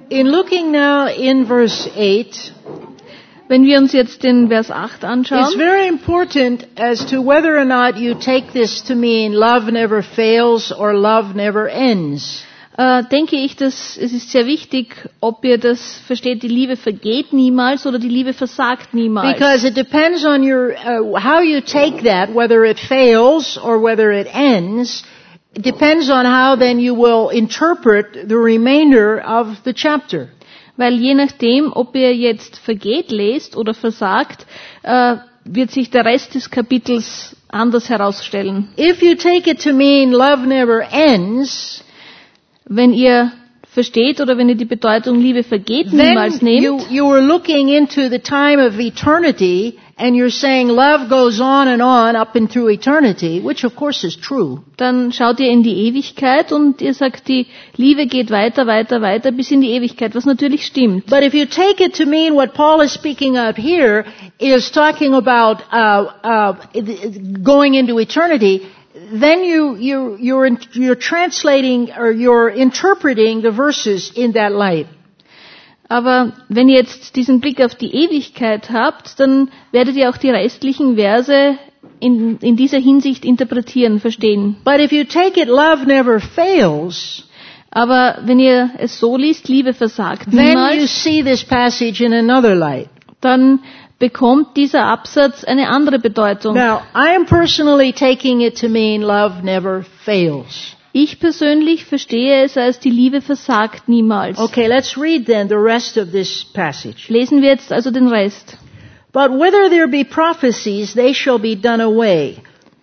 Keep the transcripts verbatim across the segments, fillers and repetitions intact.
In looking now in verse eight, Wenn wir uns jetzt den Vers acht it's anschauen, very important as to whether or not you take this to mean love never fails or love never ends. äh, denke ich, dass es ist sehr wichtig, ob ihr das versteht, die Liebe vergeht niemals oder die Liebe versagt niemals. Because it depends on your uh, how you take that, whether it fails or whether it ends. It depends on how then you will interpret the remainder of the chapter. Weil je nachdem, ob ihr jetzt vergeht lest oder versagt, äh, wird sich der Rest des Kapitels anders herausstellen. If you take it to mean love never ends, Wenn ihr versteht oder wenn ihr die Bedeutung Liebe vergeht niemals then nehmt, you, you are looking into the time of eternity and you're saying love goes on and on up and through eternity, which of course is true. dann schaut ihr in die Ewigkeit und ihr sagt, die Liebe geht weiter, weiter, weiter bis in die Ewigkeit, was natürlich stimmt. But if you take it to mean what Paul is speaking of here is talking about uh, uh, going into eternity, then you, you, you're, in, you're translating or you're interpreting the verses in that light. Aber wenn ihr jetzt diesen Blick auf die Ewigkeit habt, dann werdet ihr auch die restlichen Verse in, in dieser Hinsicht interpretieren, verstehen. But if you take it, love never fails, Aber wenn ihr es so liest, Liebe versagt then you niemals, see this passage in another light. dann bekommt dieser Absatz eine andere Bedeutung. Now, I am personally taking it to mean love never fails. Ich persönlich verstehe es als die Liebe versagt niemals. Okay, let's read then the rest of this passage. Lesen wir jetzt also den Rest. But whether there be prophecies, they shall be done away.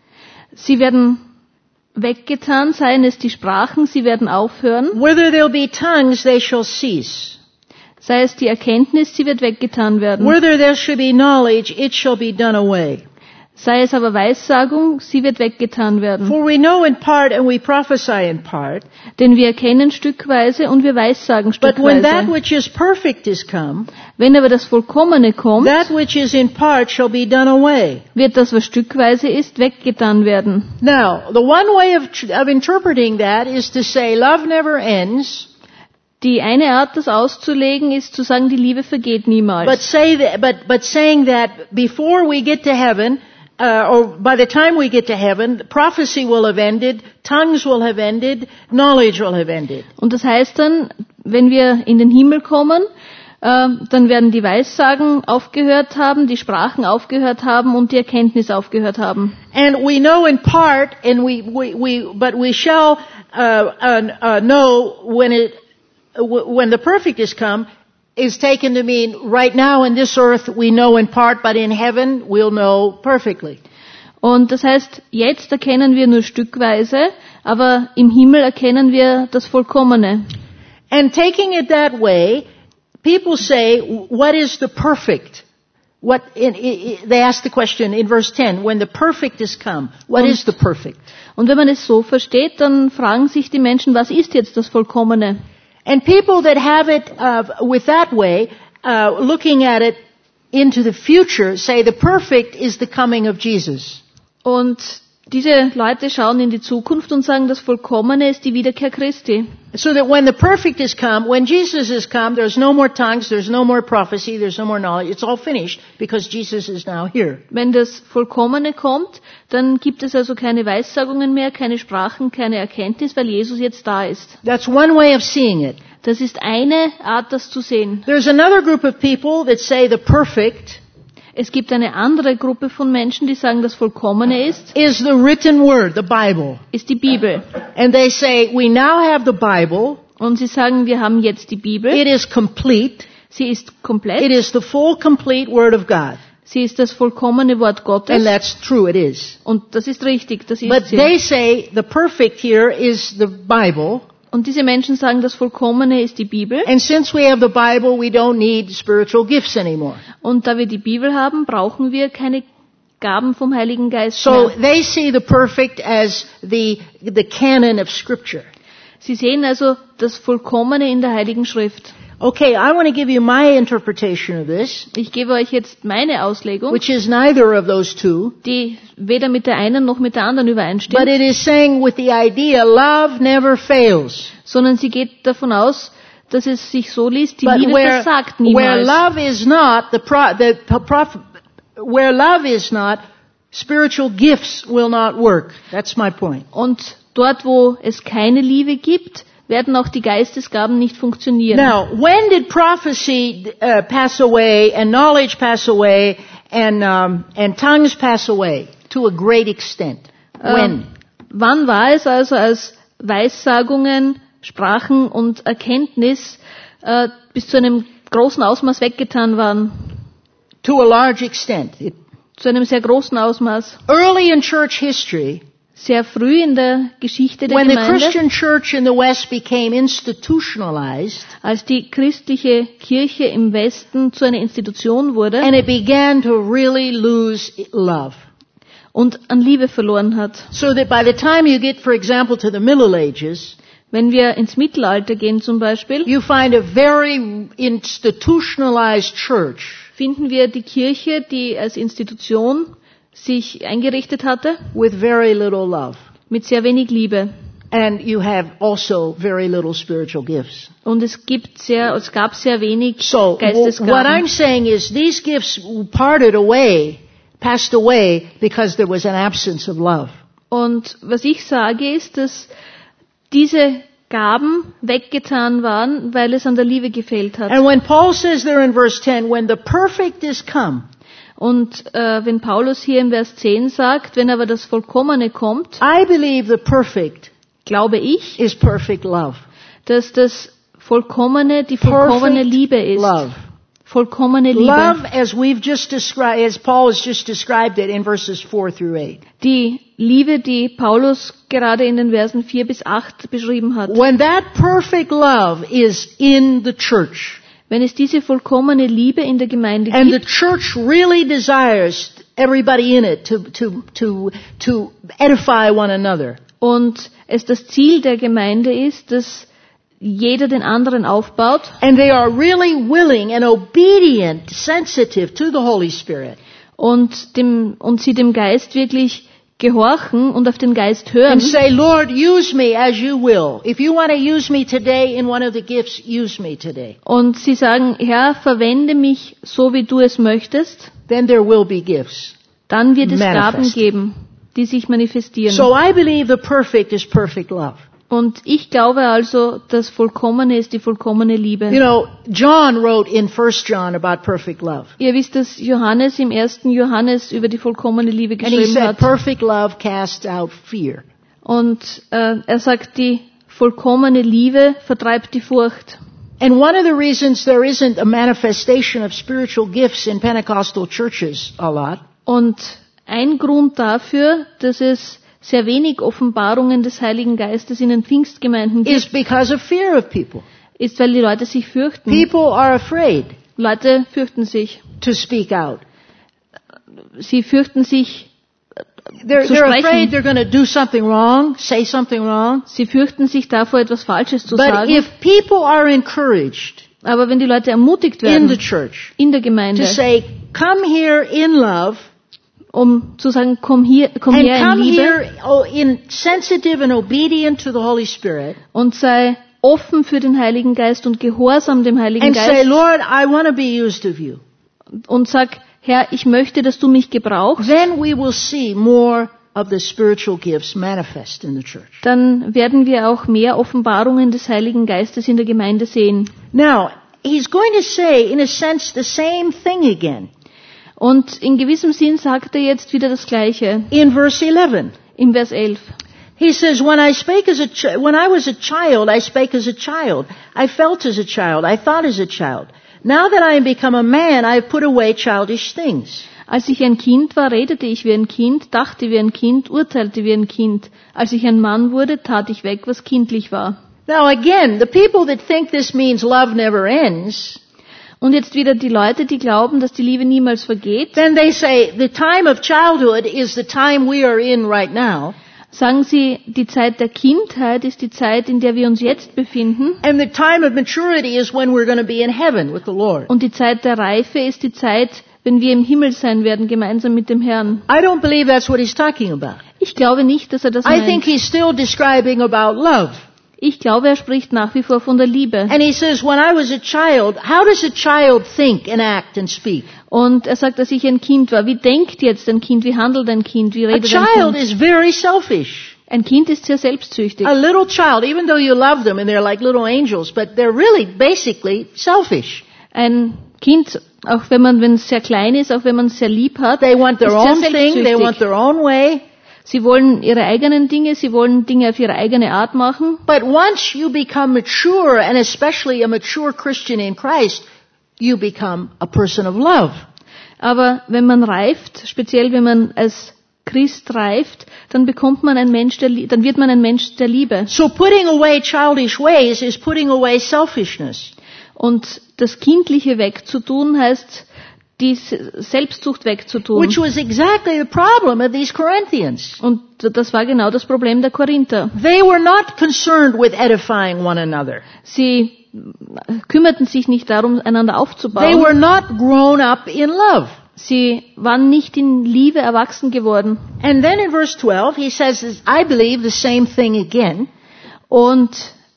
Sie werden weggetan, seien es die Sprachen, sie werden aufhören. Whether there be tongues, they shall cease. Sei es die Erkenntnis, sie wird weggetan werden. Whether there should be knowledge, it shall be done away. Sei es aber Weissagung, sie wird weggetan werden. For we know in part and we prophesy in part. Denn wir erkennen stückweise und wir weissagen But when that stückweise. which is perfect is come, Wenn aber das Vollkommene kommt, that which is in part shall be done away. wird das, was stückweise ist, weggetan werden. Now, the one way of, tr- of interpreting that is to say love never ends, Die eine Art, das auszulegen, ist zu sagen, die Liebe vergeht but niemals. say that, but, but saying that before we get to heaven, uh, or by the time we get to heaven, prophecy will have ended, tongues will have ended, knowledge will have ended. Und das heißt dann, wenn wir in den Himmel kommen, äh, dann werden die Weissagen aufgehört haben, die Sprachen aufgehört haben und die Erkenntnis aufgehört haben. And we know in part, and we, we, we but we shall uh, uh, uh, know when it, when the perfect is come, is taken to mean right now in this earth we know in part, but in heaven we'll know perfectly. Und das heißt, jetzt erkennen wir nur stückweise, aber im Himmel erkennen wir das Vollkommene. And taking it that way, people say, what is the perfect? What in, in, they ask the question in verse ten, when the perfect is come, what Und- is the perfect? Und wenn man es so versteht, dann fragen sich die Menschen, was ist jetzt das Vollkommene? And people that have it uh, with that way, uh, looking at it into the future, say the perfect is the coming of Jesus. Und diese Leute schauen in die Zukunft und sagen, das Vollkommene ist die Wiederkehr Christi. So that when the perfect is come, when Jesus is come, there's no more tongues, there's no more prophecy, there's no more knowledge. It's all finished because Jesus is now here. Wenn das Vollkommene kommt, dann gibt es also keine Weissagungen mehr, keine Sprachen, keine Erkenntnis, weil Jesus jetzt da ist. That's one way of seeing it. Das ist eine Art, das zu sehen. There's another group of people that say the perfect Es gibt eine andere Gruppe von Menschen, die sagen, das Vollkommene ist, is the written word, the Bible. ist die Bibel. And they say, we now have the Bible. Und sie sagen, wir haben jetzt die Bibel. It is complete. Sie ist It komplett. is the full, complete word of God. Sie ist das vollkommene Wort And Gottes. that's true, it is. Und das ist richtig, das But ist sie. they say the perfect here is the Bible. Und diese Menschen sagen, das Vollkommene ist die Bibel. And since we have the Bible, we don't need spiritual gifts anymore. Und da wir die Bibel haben, brauchen wir keine Gaben vom Heiligen Geist So mehr. they see the perfect as the, the canon of Scripture. Sie sehen also das Vollkommene in der Heiligen Schrift. Okay, I want to give you my interpretation of this, Ich gebe euch jetzt meine Auslegung, which is neither of those two. die weder mit der einen noch mit der anderen übereinstimmt, But it is saying with the idea, love never fails. sondern sie geht davon aus, dass es sich so liest, die But Liebe where, versagt where niemals. love is not, the pro, the prof, where love is not, spiritual gifts will not work. That's my point. Und dort, wo es keine Liebe gibt, werden auch die Geistesgaben nicht funktionieren. Now, when did prophecy uh, pass away and knowledge pass away and um, and tongues pass away to a great extent? When? Ähm, wann war es also, als Weissagungen, Sprachen und Erkenntnis äh, bis zu einem großen Ausmaß weggetan waren? To a large extent. It, Zu einem sehr großen Ausmaß. early in church history, Sehr früh in der Geschichte der when the Gemeinde, Christian church in the West became institutionalized als die christliche Kirche im Westen zu einer Institution wurde and it began to really lose love. und an Liebe verloren hat. So that by the time you get, for example, to the Middle Ages, Wenn wir ins Mittelalter gehen zum Beispiel, you find a very institutionalized church finden wir die Kirche, die als Institution sich eingerichtet hatte, with very little love. mit sehr wenig Liebe. And you have also very little spiritual gifts. Und es gibt sehr, es gab sehr wenig So w- what I'm Geistesgaben. saying is these gifts parted away, passed away because there was an absence of love. Und was ich sage ist, dass diese Gaben weggetan waren, weil es an der Liebe gefehlt hat. And when Paul says there in verse ten, when the perfect is come, Und äh, wenn Paulus hier im Vers zehn sagt, wenn aber das Vollkommene kommt, I believe the perfect glaube ich, is perfect love. dass das Vollkommene die vollkommene Perfect Liebe ist. love. Vollkommene Liebe. Love as we've just described, as Paul has just described it in verses four through eight. Die Liebe, die Paulus gerade in den Versen vier bis acht beschrieben hat. When that perfect love is in the church, Wenn es diese vollkommene Liebe in der Gemeinde and the gibt church really desires everybody in it to, to, to, to edify one another, und es das Ziel der Gemeinde ist, dass jeder den anderen aufbaut and they are really willing and obedient, sensitive to the Holy Spirit, und dem, und sie dem Geist wirklich gehorchen und auf den Geist hören and say, Lord, use me as you will. If you want to use me today in one of the gifts, use me today. und sie sagen, Herr, verwende mich so, wie du es möchtest, Then there will be gifts. dann wird es Manifest. Gaben geben, die sich manifestieren. So I believe the perfect is perfect love. Und ich glaube also, das Vollkommene ist die vollkommene Liebe. You know, John wrote in First John about perfect love. Ihr wisst, dass Johannes im ersten Johannes über die vollkommene Liebe And he geschrieben said, hat. perfect love casts out fear. Und äh, er sagt, die vollkommene Liebe vertreibt die Furcht. And one of the reasons there isn't a manifestation of spiritual gifts in Pentecostal churches a lot Und ein Grund dafür, dass es sehr wenig Offenbarungen des Heiligen Geistes in den Pfingstgemeinden is gibt, because of fear of people. ist, weil die Leute sich fürchten. People are afraid Leute fürchten sich. to speak out. Sie fürchten sich, They're, Zu they're sprechen. afraid they're going to do something wrong, say something wrong. sie fürchten sich davor, etwas Falsches zu But sagen. if people are encouraged Aber wenn die Leute ermutigt in werden the church in der Gemeinde, to say, come here in love, um zu sagen, komm hier, komm and her in come Liebe here oh, in sensitive and obedient to the Holy Spirit, und sei offen für den Heiligen Geist und gehorsam dem Heiligen and say, Geist Lord, I want to be used of you, und sag, Herr, ich möchte, dass du mich gebrauchst, then we will see more of the spiritual gifts manifest in the church. dann werden wir auch mehr Offenbarungen des Heiligen Geistes in der Gemeinde sehen. Now, he's going to say, in a sense, the same thing again Und in gewissem Sinn sagt er jetzt wieder das Gleiche in verse eleven. im Vers elf. He says, when I spake as a ch- when I was a child, I spake as a child. I felt as a child. I thought as a child. Now that I am become a man, I have put away childish things. Als ich ein Kind war, redete ich wie ein Kind, dachte wie ein Kind, urteilte wie ein Kind. Als ich ein Mann wurde, tat ich weg, was kindlich war. Now again, the people that think this means love never ends, Und jetzt wieder die Leute, die glauben, dass die Liebe niemals vergeht, then they say the time of childhood is the time we are in right now, sagen sie, die Zeit der Kindheit ist die Zeit, in der wir uns jetzt befinden. and the time of maturity is when we're going to be in heaven with the Lord. Und die Zeit der Reife ist die Zeit, wenn wir im Himmel sein werden, gemeinsam mit dem Herrn. I don't believe that's what he's talking about. Ich glaube nicht, dass er das I think meint. he's still describing about love. Ich glaube, er spricht nach wie vor von der Liebe. And he says, when I was a child, how does a child think and act and speak? Und er sagt, dass ich ein Kind war. Wie denkt jetzt ein Kind? Wie handelt ein Kind? Wie A redet ein child Kind? is very selfish. Ein Kind ist sehr selbstsüchtig. A little child, even though you love them and they're like little angels, but they're really basically selfish. Ein Kind, auch wenn man, wenn es sehr klein ist, auch wenn man es sehr lieb hat, They want their ist sehr own thing, they selbstsüchtig. want their own way. Sie wollen ihre eigenen Dinge, sie wollen Dinge auf ihre eigene Art machen. But once you become mature, and especially a mature Christian in Christ, you become a person of love. Aber wenn man reift, speziell wenn man als Christ reift, dann bekommt man ein Mensch der, dann wird man ein Mensch der Liebe. So putting away childish ways is putting away selfishness. Und das Kindliche wegzutun heißt, die Selbstsucht wegzutun. Which was exactly the problem of these Corinthians. Und das war genau das Problem der Korinther. They were not concerned with edifying one another. Sie kümmerten sich nicht darum, einander They aufzubauen. were not grown up in love. Sie waren nicht in Liebe erwachsen geworden. And then in verse twelve, he says, I believe the same thing again. Und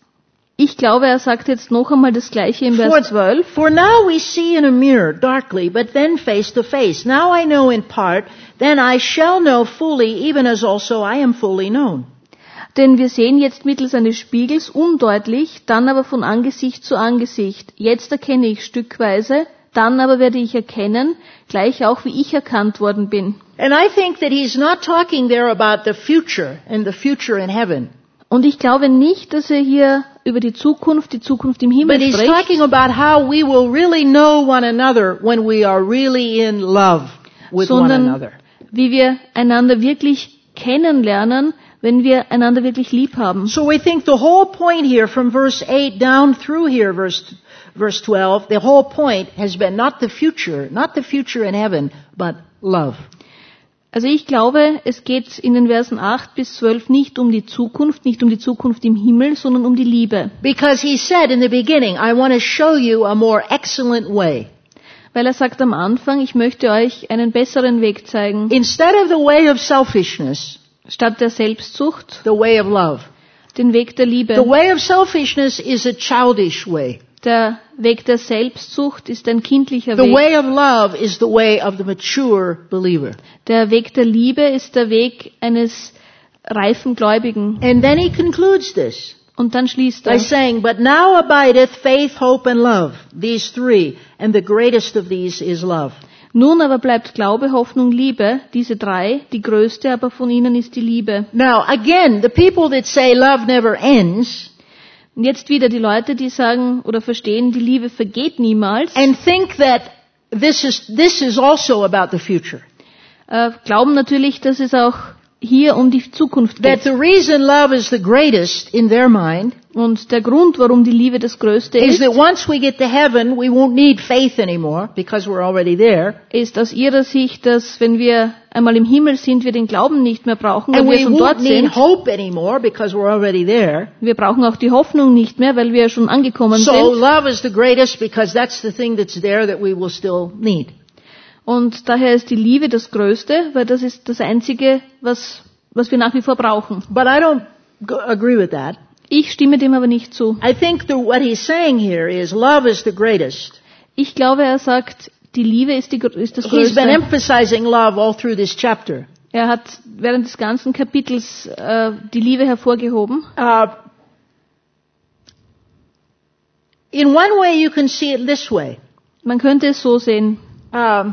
ich glaube, er sagt jetzt noch einmal das Gleiche im Vers zwölf. For now we see in a mirror darkly, but then face to face. Now I know in part, then I shall know fully, even as also I am fully known. Denn wir sehen jetzt mittels eines Spiegels undeutlich, dann aber von Angesicht zu Angesicht. Jetzt erkenne ich stückweise, dann aber werde ich erkennen, gleich auch wie ich erkannt worden bin. And I think that he's not talking there about the future and the future in heaven. Und ich glaube nicht, dass er hier über die Zukunft, die Zukunft im Himmel But he's spricht, talking about how we will really know one another when we are really in love with one sondern another. wie wir einander wirklich kennenlernen, wenn wir einander wirklich lieb haben. So we think the whole point here from verse eight down through here, verse, verse twelve, the whole point has been not the future, not the future in heaven, but love. Also ich glaube, es geht in den Versen acht bis zwölf nicht um die Zukunft, nicht um die Zukunft im Himmel, sondern um die Liebe. Because he said in the beginning, I want to show you a more excellent way. Weil er sagt am Anfang, ich möchte euch einen besseren Weg zeigen. Instead of the way of selfishness, Statt der Selbstsucht, the way of love. den Weg der Liebe. The way of selfishness is a childish way. Der Weg der Selbstsucht ist ein kindlicher The Weg. way of love is the way of the mature believer. Der Weg der Liebe ist der Weg eines reifen Gläubigen. And then he concludes this Und dann schließt by er. saying, but now abideth faith, hope, and love, these three, and the greatest of these is love. Nun aber bleibt Glaube, Hoffnung, Liebe, diese drei, die größte aber von ihnen ist die Liebe. Now, again, the people that say love never ends Und jetzt wieder die Leute, die sagen oder verstehen, die Liebe vergeht niemals, and think that this is, this is also about the future. äh, glauben natürlich, dass es auch hier um die Zukunft That geht. the reason love is the greatest in their mind Und der Grund, warum die Liebe das Größte is ist, that once we get to heaven, we won't need faith anymore because we're already there. ist aus ihrer Sicht, dass wenn wir einmal im Himmel sind, wir den Glauben nicht mehr brauchen, weil And wir we schon dort won't need sind. hope anymore because we're already there. Wir brauchen auch die Hoffnung nicht mehr, weil wir schon angekommen So sind. love is the greatest because that's the thing that's there that we will still need. Und daher ist die Liebe das Größte, weil das ist das Einzige, was, was wir nach wie vor brauchen. But I don't g- agree with that. Ich stimme dem aber nicht zu. I think that what he's saying here is love is the greatest. Ich glaube, er sagt, die Liebe ist, die, ist das He's been Größte. emphasizing love all through this chapter. Er hat während des ganzen Kapitels äh, die Liebe hervorgehoben. Uh, in one way you can see it this way. Man könnte es so sehen. Um,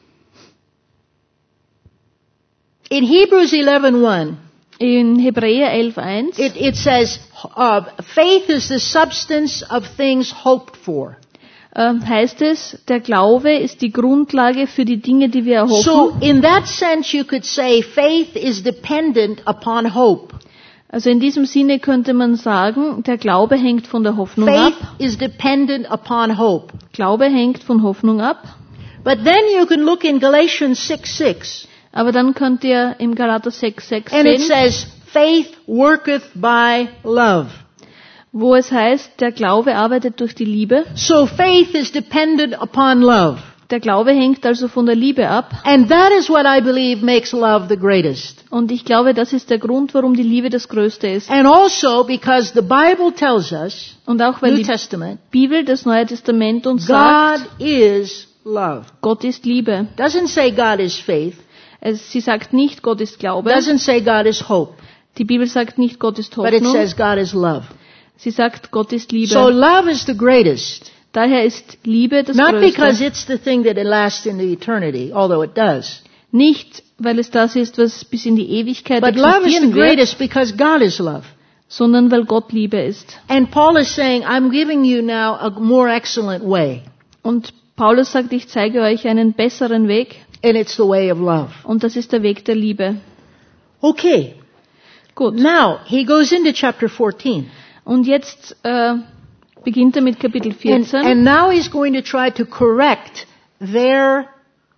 in Hebrews eleven one, In Hebräer elf eins it, it says, uh, faith is the substance of things hoped for. äh, heißt es, der Glaube ist die Grundlage für die Dinge, die wir erhoffen. So in that sense you could say faith is dependent upon hope. Also in diesem Sinne könnte man sagen, der Glaube hängt von der Hoffnung ab. Faith is dependent upon hope. Glaube hängt von Hoffnung ab. But then you can look in Galatians six six, Aber dann könnt ihr im Galater sechs sechs and it sehen, says, faith worketh by love. wo es heißt, der Glaube arbeitet durch die Liebe. So faith is dependent upon love. Der Glaube hängt also von der Liebe ab. And that is what I believe makes love the greatest. Und ich glaube, das ist der Grund, warum die Liebe das Größte ist. And also because the Bible tells us, Und auch weil New die Testament, Bibel, das Neue Testament uns God sagt, is love. Gott ist Liebe. Doesn't say God is faith. Es, sie sagt nicht, Gott ist Glaube. Doesn't say God is hope. Die Bibel sagt nicht, Gott ist But it Hoffnung. says God is love. Sie sagt, Gott ist Liebe. So love is the greatest. Daher ist Liebe das Not because Größte. it's the thing that lasts into eternity, although it does. Nicht, weil es das ist, was bis in die Ewigkeit But love is the existieren wird, greatest because God is love. sondern weil Gott Liebe ist. And Paul is saying, I'm giving you now a more excellent way. Und Paulus sagt, ich zeige euch einen besseren Weg, And it's the way of love. und das ist der Weg der Liebe. Okay. Gut. Now, he goes into chapter fourteen. Und jetzt äh, beginnt er mit Kapitel And, vierzehn. and now he's going to try to correct their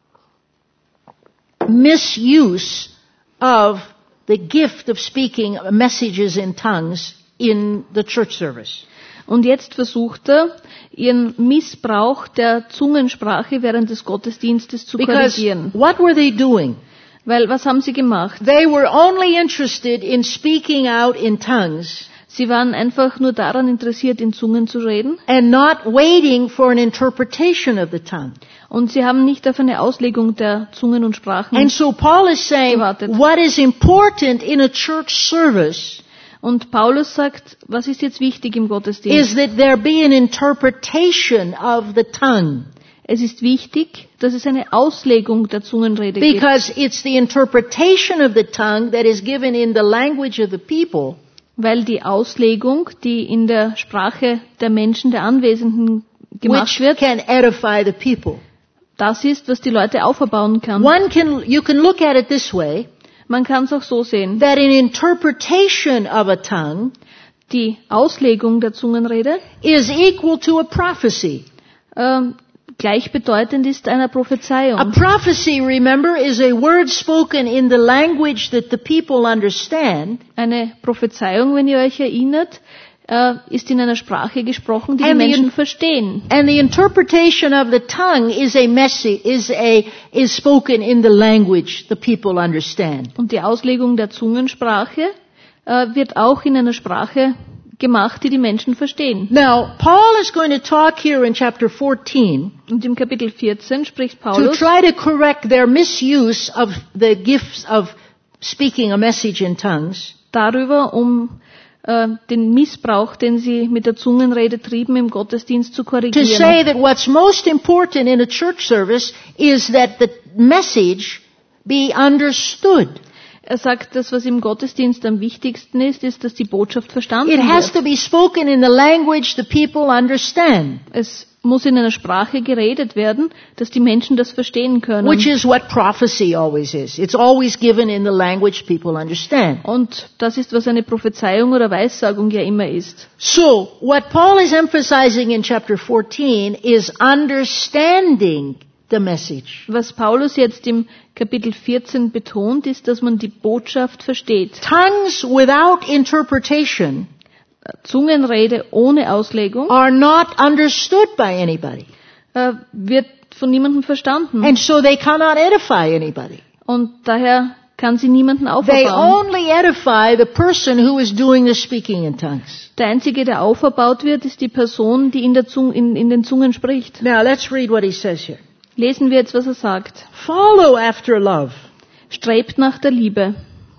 misuse of the gift of speaking messages in tongues in the church service. Und jetzt versucht er, ihren Missbrauch der Zungensprache während des Gottesdienstes zu Because korrigieren. what were they doing? Weil, was haben sie gemacht? They were only interested in speaking out in tongues Sie waren einfach nur daran interessiert, in Zungen zu reden. and not waiting for an interpretation of the tongue. Und sie haben nicht auf eine Auslegung der Zungen und Sprachen. And so Paul is saying, Gewartet. what is important in a church service Und Paulus sagt, was ist jetzt wichtig im Gottesdienst? is that there be an interpretation of the tongue. Es ist wichtig, dass es eine Auslegung der Zungenrede gibt. Because it's the interpretation of the tongue that is given in the language of the people Weil die Auslegung, die in der Sprache der Menschen, der Anwesenden gemacht which wird, can edify the people. das ist, was die Leute auferbauen kann. One can, you can look at it this way, Man kann es auch so sehen. that an interpretation of a tongue Die Auslegung der Zungenrede is equal to a prophecy. ähm, gleichbedeutend ist einer A Prophezeiung. prophecy, remember, is a word spoken in the language that the people understand, Eine Prophezeiung, wenn ihr euch erinnert, äh, ist in einer Sprache gesprochen, die die And the- Menschen verstehen. and the interpretation of the tongue is a message, is a, is spoken in the language the people understand. Und die Auslegung der Zungensprache äh, wird auch in einer Sprache gemacht, die die Menschen verstehen. Now, Paul is going to talk here in chapter fourteen Und im Kapitel vierzehn spricht to Paulus try to correct their misuse of the gifts of speaking a message in tongues, darüber, um äh, den Missbrauch, den sie mit der Zungenrede trieben, im Gottesdienst zu to korrigieren. say that what's most important in a church service is that the message be understood. Er sagt, das, was im Gottesdienst am wichtigsten ist, ist, dass die Botschaft verstanden It has wird. to be spoken in the language the people understand, Es muss in einer Sprache geredet werden, dass die Menschen das verstehen können. which is what prophecy always is. It's always given in the language people understand. Und das ist, was eine Prophezeiung oder Weissagung ja immer ist. So, what Paul is emphasizing in chapter fourteen is understanding the message. Was Paulus jetzt im Kapitel vierzehn betont, ist, dass man die Botschaft versteht. Tongues without interpretation Zungenrede ohne Auslegung are not understood by anybody. äh, wird von niemandem verstanden. And so they cannot edify anybody. Und daher kann sie niemanden They auferbauen. only edify the person who is doing the speaking in tongues. Der Einzige, der auferbaut wird, ist die Person, die in, der Zung, in, in den Zungen spricht. Now let's read what he says here. Lesen wir jetzt, was er sagt. Follow after love, Strebt nach der Liebe,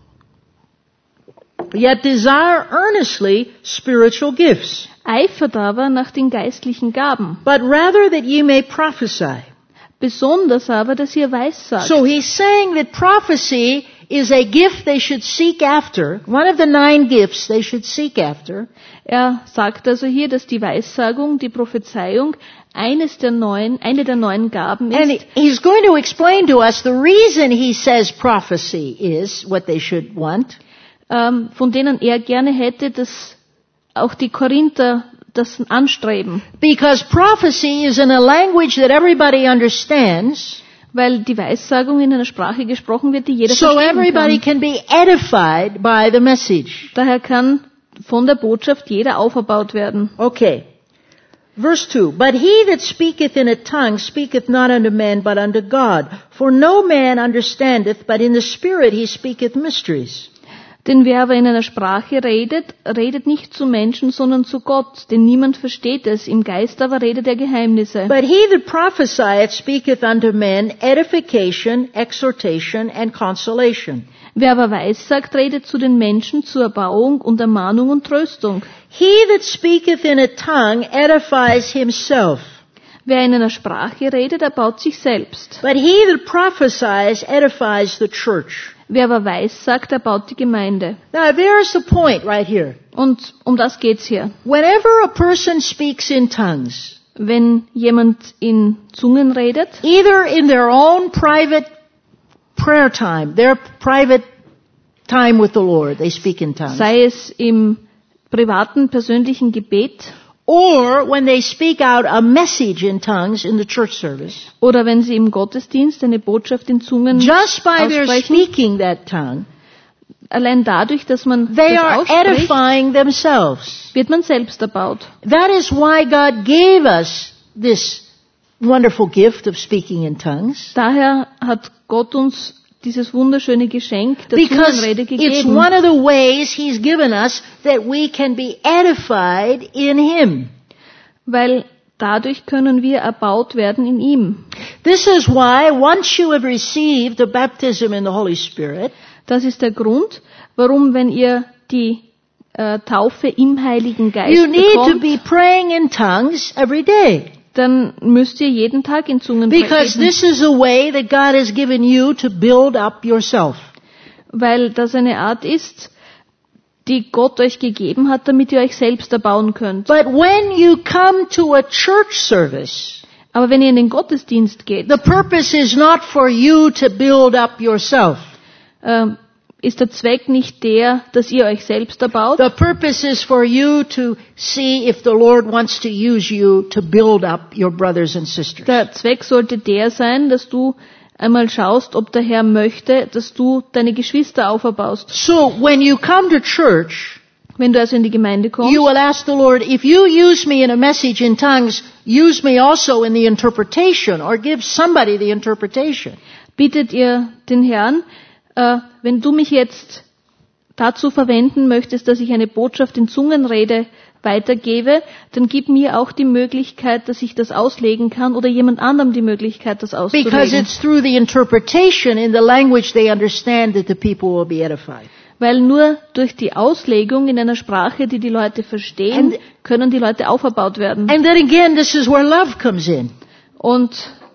yet desire earnestly spiritual gifts, eifert aber nach den geistlichen Gaben, but rather that ye may prophesy. besonders aber, dass ihr weissagt. So he's saying that prophecy is a gift they should seek after, one of the nine gifts they should seek after, Er sagt also hier, dass die Weissagung, die Prophezeiung, eines der neuen, eine der neuen Gaben and ist. he's going to explain to us the reason he says prophecy is what they should want. Ähm, von denen er gerne hätte, dass auch die Korinther das anstreben. Because prophecy is in a language that everybody understands, Weil die Weissagung in einer Sprache gesprochen wird, die jeder so verstehen everybody kann. can be edified by the message. Daher kann von der Botschaft jeder auferbaut werden. Okay. Verse two, but he that speaketh in a tongue speaketh not unto men, but unto God. For no man understandeth, but in the Spirit he speaketh mysteries. Denn wer aber in einer Sprache redet, redet nicht zu Menschen, sondern zu Gott, denn niemand versteht es, im Geist aber redet er Geheimnisse. But he that prophesieth speaketh unto men edification, exhortation, and consolation. Wer aber weissagt, redet zu den Menschen zur Erbauung und Ermahnung und Tröstung. He that speaketh in a tongue edifies himself. Wer in einer Sprache redet, erbaut sich selbst. But he that prophesies edifies the church. Wer aber weissagt, erbaut die Gemeinde. Now there's the point right here. Und um das geht's hier. Whenever a person speaks in tongues, Wenn jemand in Zungen redet, either in their own private prayer time, their private time with the Lord, they speak in tongues. sei es im privaten, persönlichen Gebet Or when they speak out a message in tongues in the church service, oder wenn sie im Gottesdienst eine Botschaft in Zungen just by their aussprechen, speaking that tongue, allein dadurch, dass man they das are ausspricht, edifying themselves. wird man selbst erbaut. That is why God gave us this wonderful gift of speaking in tongues. Daher hat Gott uns dieses wunderschöne Geschenk der Because Zungenrede it's gegeben, one of the ways He's given us that we can be edified in Him. weil dadurch können wir erbaut werden in ihm. This is why once you have received the baptism in the Holy Spirit, Das ist der Grund, warum, wenn ihr die äh, Taufe im Heiligen Geist you need to bekommt, be praying in tongues every day. dann müsst ihr jeden Tag in Zungen Because beten, this is a way that God has given you to build up yourself. weil das eine Art ist, die Gott euch gegeben hat, damit ihr euch selbst erbauen könnt. But when you come to a church service, Aber wenn ihr in den Gottesdienst geht, the purpose is not for you to build up yourself. äh, ist der Zweck nicht der, dass ihr euch selbst erbaut. The purpose is for you to see if the Lord wants to use you to build up your brothers and sisters. Der Zweck sollte der sein, dass du einmal schaust, ob der Herr möchte, dass du deine Geschwister auferbaust. So when you come to church, Wenn du also in die Gemeinde kommst, you will ask the Lord, if you use me in a message in tongues, use me also in the interpretation, or give somebody the interpretation. bittet ihr den Herrn, äh, wenn du mich jetzt dazu verwenden möchtest, dass ich eine Botschaft in Zungenrede weitergebe, dann gib mir auch die Möglichkeit, dass ich das auslegen kann oder jemand anderem die Möglichkeit, das Because auszulegen. it's through the interpretation in the language they understand that the people will be edified. Weil nur durch die Auslegung in einer Sprache, die die Leute verstehen, And- können die Leute auferbaut werden. And then again, this is where love comes in. Und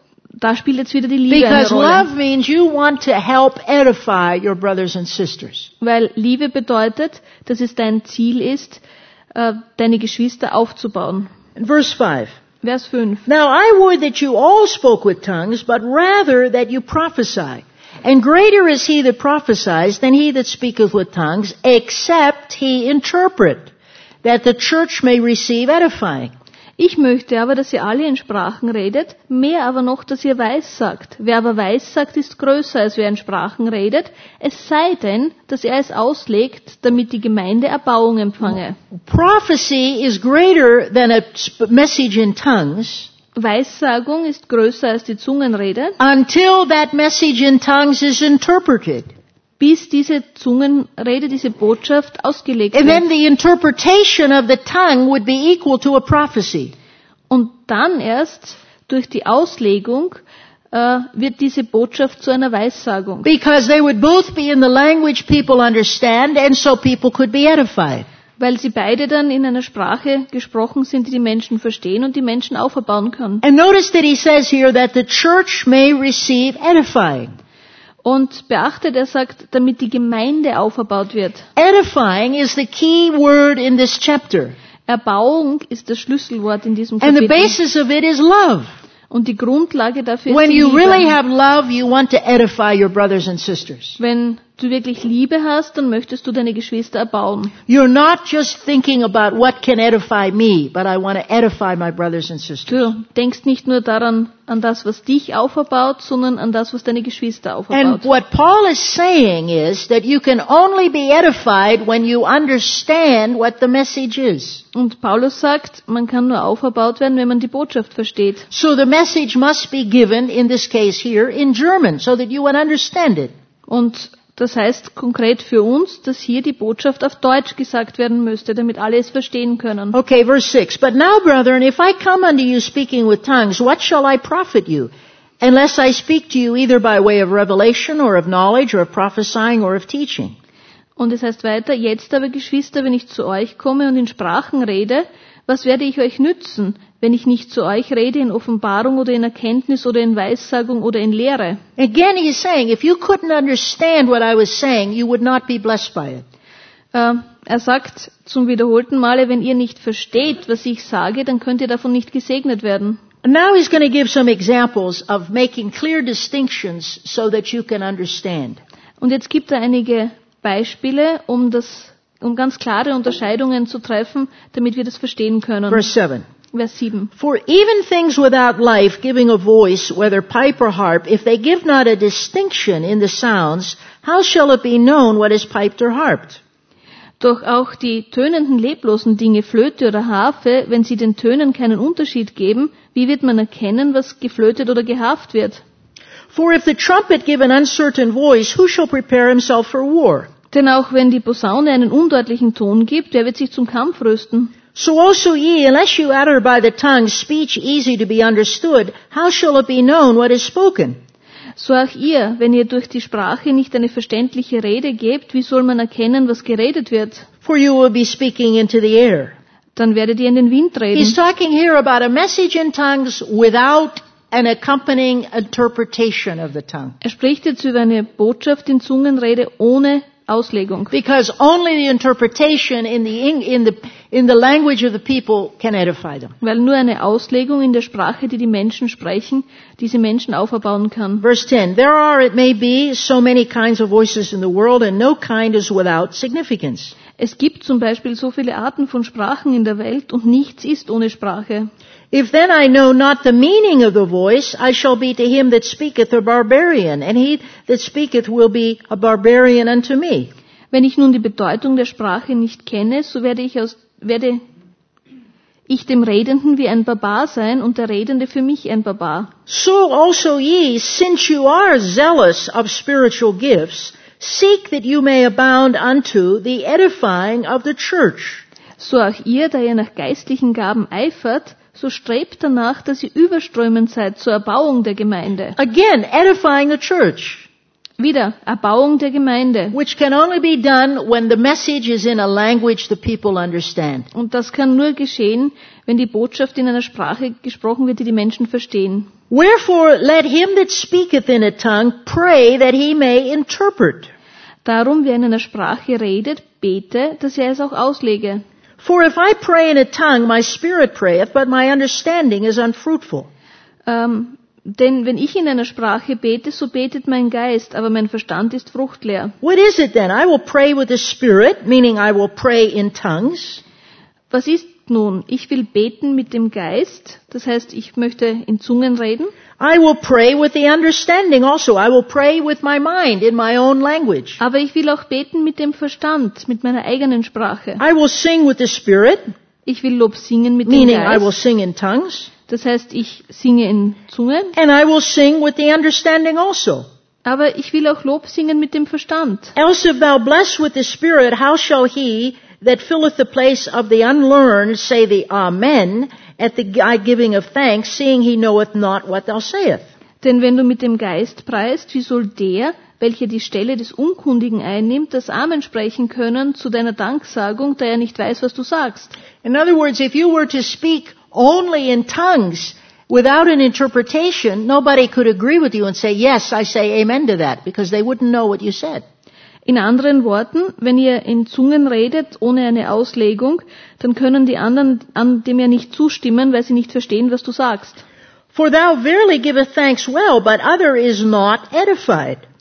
da spielt jetzt wieder die Liebe eine Because Rolle. love means you want to help edify your brothers and sisters. Weil Liebe bedeutet, dass es dein Ziel ist, äh, deine Geschwister aufzubauen. In verse five. Vers fünf. Now I would that you all spoke with tongues, but rather that you prophesy. And greater is he that prophesies than he that speaketh with tongues, except he interpret, that the church may receive edifying. Ich möchte aber, dass ihr alle in Sprachen redet, mehr aber noch, dass ihr weissagt. Wer aber weissagt, ist größer, als wer in Sprachen redet, es sei denn, dass er es auslegt, damit die Gemeinde Erbauung empfange. Prophecy is greater than a sp- message in tongues Weissagung ist größer als die Zungenrede, until that message in tongues is interpreted. bis diese Zungenrede, diese Botschaft ausgelegt And then wird. the interpretation of the tongue would be equal to a prophecy. Und dann erst durch die Auslegung äh, wird diese Botschaft zu einer Weissagung. Because they would both be in the language people understand, and so people could be edified. Weil sie beide dann in einer Sprache gesprochen sind, die die Menschen verstehen und die Menschen auferbauen können. And notice that he says here that the church may receive edifying. Und beachtet, er sagt, damit die Gemeinde auferbaut wird. Edifying is the key word in this chapter. Erbauung ist das Schlüsselwort in diesem And the Kapitel. basis of it is love. Und die Grundlage dafür ist When die you Liebe. really have love, you want to edify your brothers and sisters. Wenn du wirklich Liebe hast, dann möchtest du deine Geschwister erbauen. You're not just thinking about what can edify me, but I want to edify my brothers and sisters. Du denkst nicht nur daran, an das, was dich auferbaut, sondern an das, was deine Geschwister And auferbaut. what Paul is saying is that you can only be edified when you understand what the message is. Und Paulus sagt, man kann nur auferbaut werden, wenn man die Botschaft versteht. So the message must be given, in this case here, in German, so that you would understand it. Und das heißt konkret für uns, dass hier die Botschaft auf Deutsch gesagt werden müsste, damit alle es verstehen können. Okay, verse six. But now, brethren, if I come unto you speaking with tongues, what shall I profit you? Unless I speak to you either by way of revelation or of knowledge or of prophesying or of teaching. Und es heißt weiter, jetzt aber Geschwister, wenn ich zu euch komme und in Sprachen rede, was werde ich euch nützen, wenn ich nicht zu euch rede in Offenbarung oder in Erkenntnis oder in Weissagung oder in Lehre? Again, he's saying, if you couldn't understand what I was saying, you would not be blessed by it. Äh, er sagt zum wiederholten Male, wenn ihr nicht versteht, was ich sage, dann könnt ihr davon nicht gesegnet werden. And now he's going to give some examples of making clear distinctions so that you can understand. Und jetzt gibt er einige Beispiele, um das, um ganz klare Unterscheidungen zu treffen, damit wir das verstehen können. Verse seven. Vers sieben. For even things without life giving a voice, whether pipe or harp, if they give not a distinction in the sounds, how shall it be known what is piped or harped? Doch auch die tönenden leblosen Dinge, Flöte oder Harfe, wenn sie den Tönen keinen Unterschied geben, wie wird man erkennen, was geflötet oder geharft wird? For if the trumpet give an uncertain voice, who shall prepare himself for war? Denn auch wenn die Posaune einen undeutlichen Ton gibt, wer wird sich zum Kampf rüsten? So also ye, unless you utter by the tongue speech easy to be understood, how shall it be known what is spoken? So auch ihr, wenn ihr durch die Sprache nicht eine verständliche Rede gebt, wie soll man erkennen, was geredet wird? For you will be speaking into the air. Dann werdet ihr in den Wind reden. He's talking here about a message in tongues without an accompanying interpretation of the tongue. Er spricht jetzt über eine Botschaft in Zungenrede ohne Auslegung. Because only the interpretation in the, in the, in the language of the people can edify them. Weil nur eine Auslegung in der Sprache, die die Menschen sprechen, diese Menschen auferbauen kann. Verse ten, there are, it may be, so many kinds of voices in the world, and no kind is without significance. Es gibt zum Beispiel so viele Arten von Sprachen in der Welt und nichts ist ohne Sprache. If then I know not the meaning of the voice, I shall be to him that speaketh a barbarian, and he that speaketh will be a barbarian unto me. Wenn ich nun die Bedeutung der Sprache nicht kenne, so werde ich aus, werde ich dem Redenden wie ein Barbar sein und der Redende für mich ein Barbar. So also ye, since you are zealous of spiritual gifts, seek that you may abound unto the edifying of the church. So auch ihr, da ihr nach geistlichen Gaben eifert, so strebt danach, dass ihr überströmend seid zur Erbauung der Gemeinde. Again, edifying the church. Wieder, Erbauung der Gemeinde. Which can only be done when the message is in a language the people understand. Und das kann nur geschehen, wenn die Botschaft in einer Sprache gesprochen wird, die die Menschen verstehen. Wherefore let him that speaketh in a tongue pray that he may interpret. Darum, wer in einer Sprache redet, bete, dass er es auch auslege. For if I pray in a tongue, my spirit prayeth, but my understanding is unfruitful. Ähm, denn wenn ich in einer Sprache bete, so betet mein Geist, aber mein Verstand ist fruchtleer. What is it then? I will pray with the spirit, meaning I will pray in tongues. Was ist nun? Ich will beten mit dem Geist, das heißt, ich möchte in Zungen reden. I will pray with the understanding also. I will pray with my mind in my own language. Aber ich will auch beten mit dem Verstand, mit meiner eigenen Sprache. I will sing with the spirit, Ich will Lob singen mit dem meaning I will Geist. sing in tongues. Das heißt, ich singe in Zungen. And I will sing with the understanding also. Aber ich will auch Lob singen mit dem Verstand. Else if thou bless with the spirit, how shall he that filleth the place of the unlearned say the Amen at the giving of thanks, seeing he knoweth not what thou sayest? Denn wenn du mit dem Geist preist, wie soll der, welcher die Stelle des Unkundigen einnimmt, das Amen sprechen können zu deiner Danksagung, da er nicht weiß, was du sagst? In other words, if you were to speak only in tongues without an interpretation, nobody could agree with you and say, yes, I say amen to that, because they wouldn't know what you said. In anderen Worten, wenn ihr in Zungen redet, ohne eine Auslegung, dann können die anderen an dem ja nicht zustimmen, weil sie nicht verstehen, was du sagst. For thou verily giveth thanks well, but other is not edified.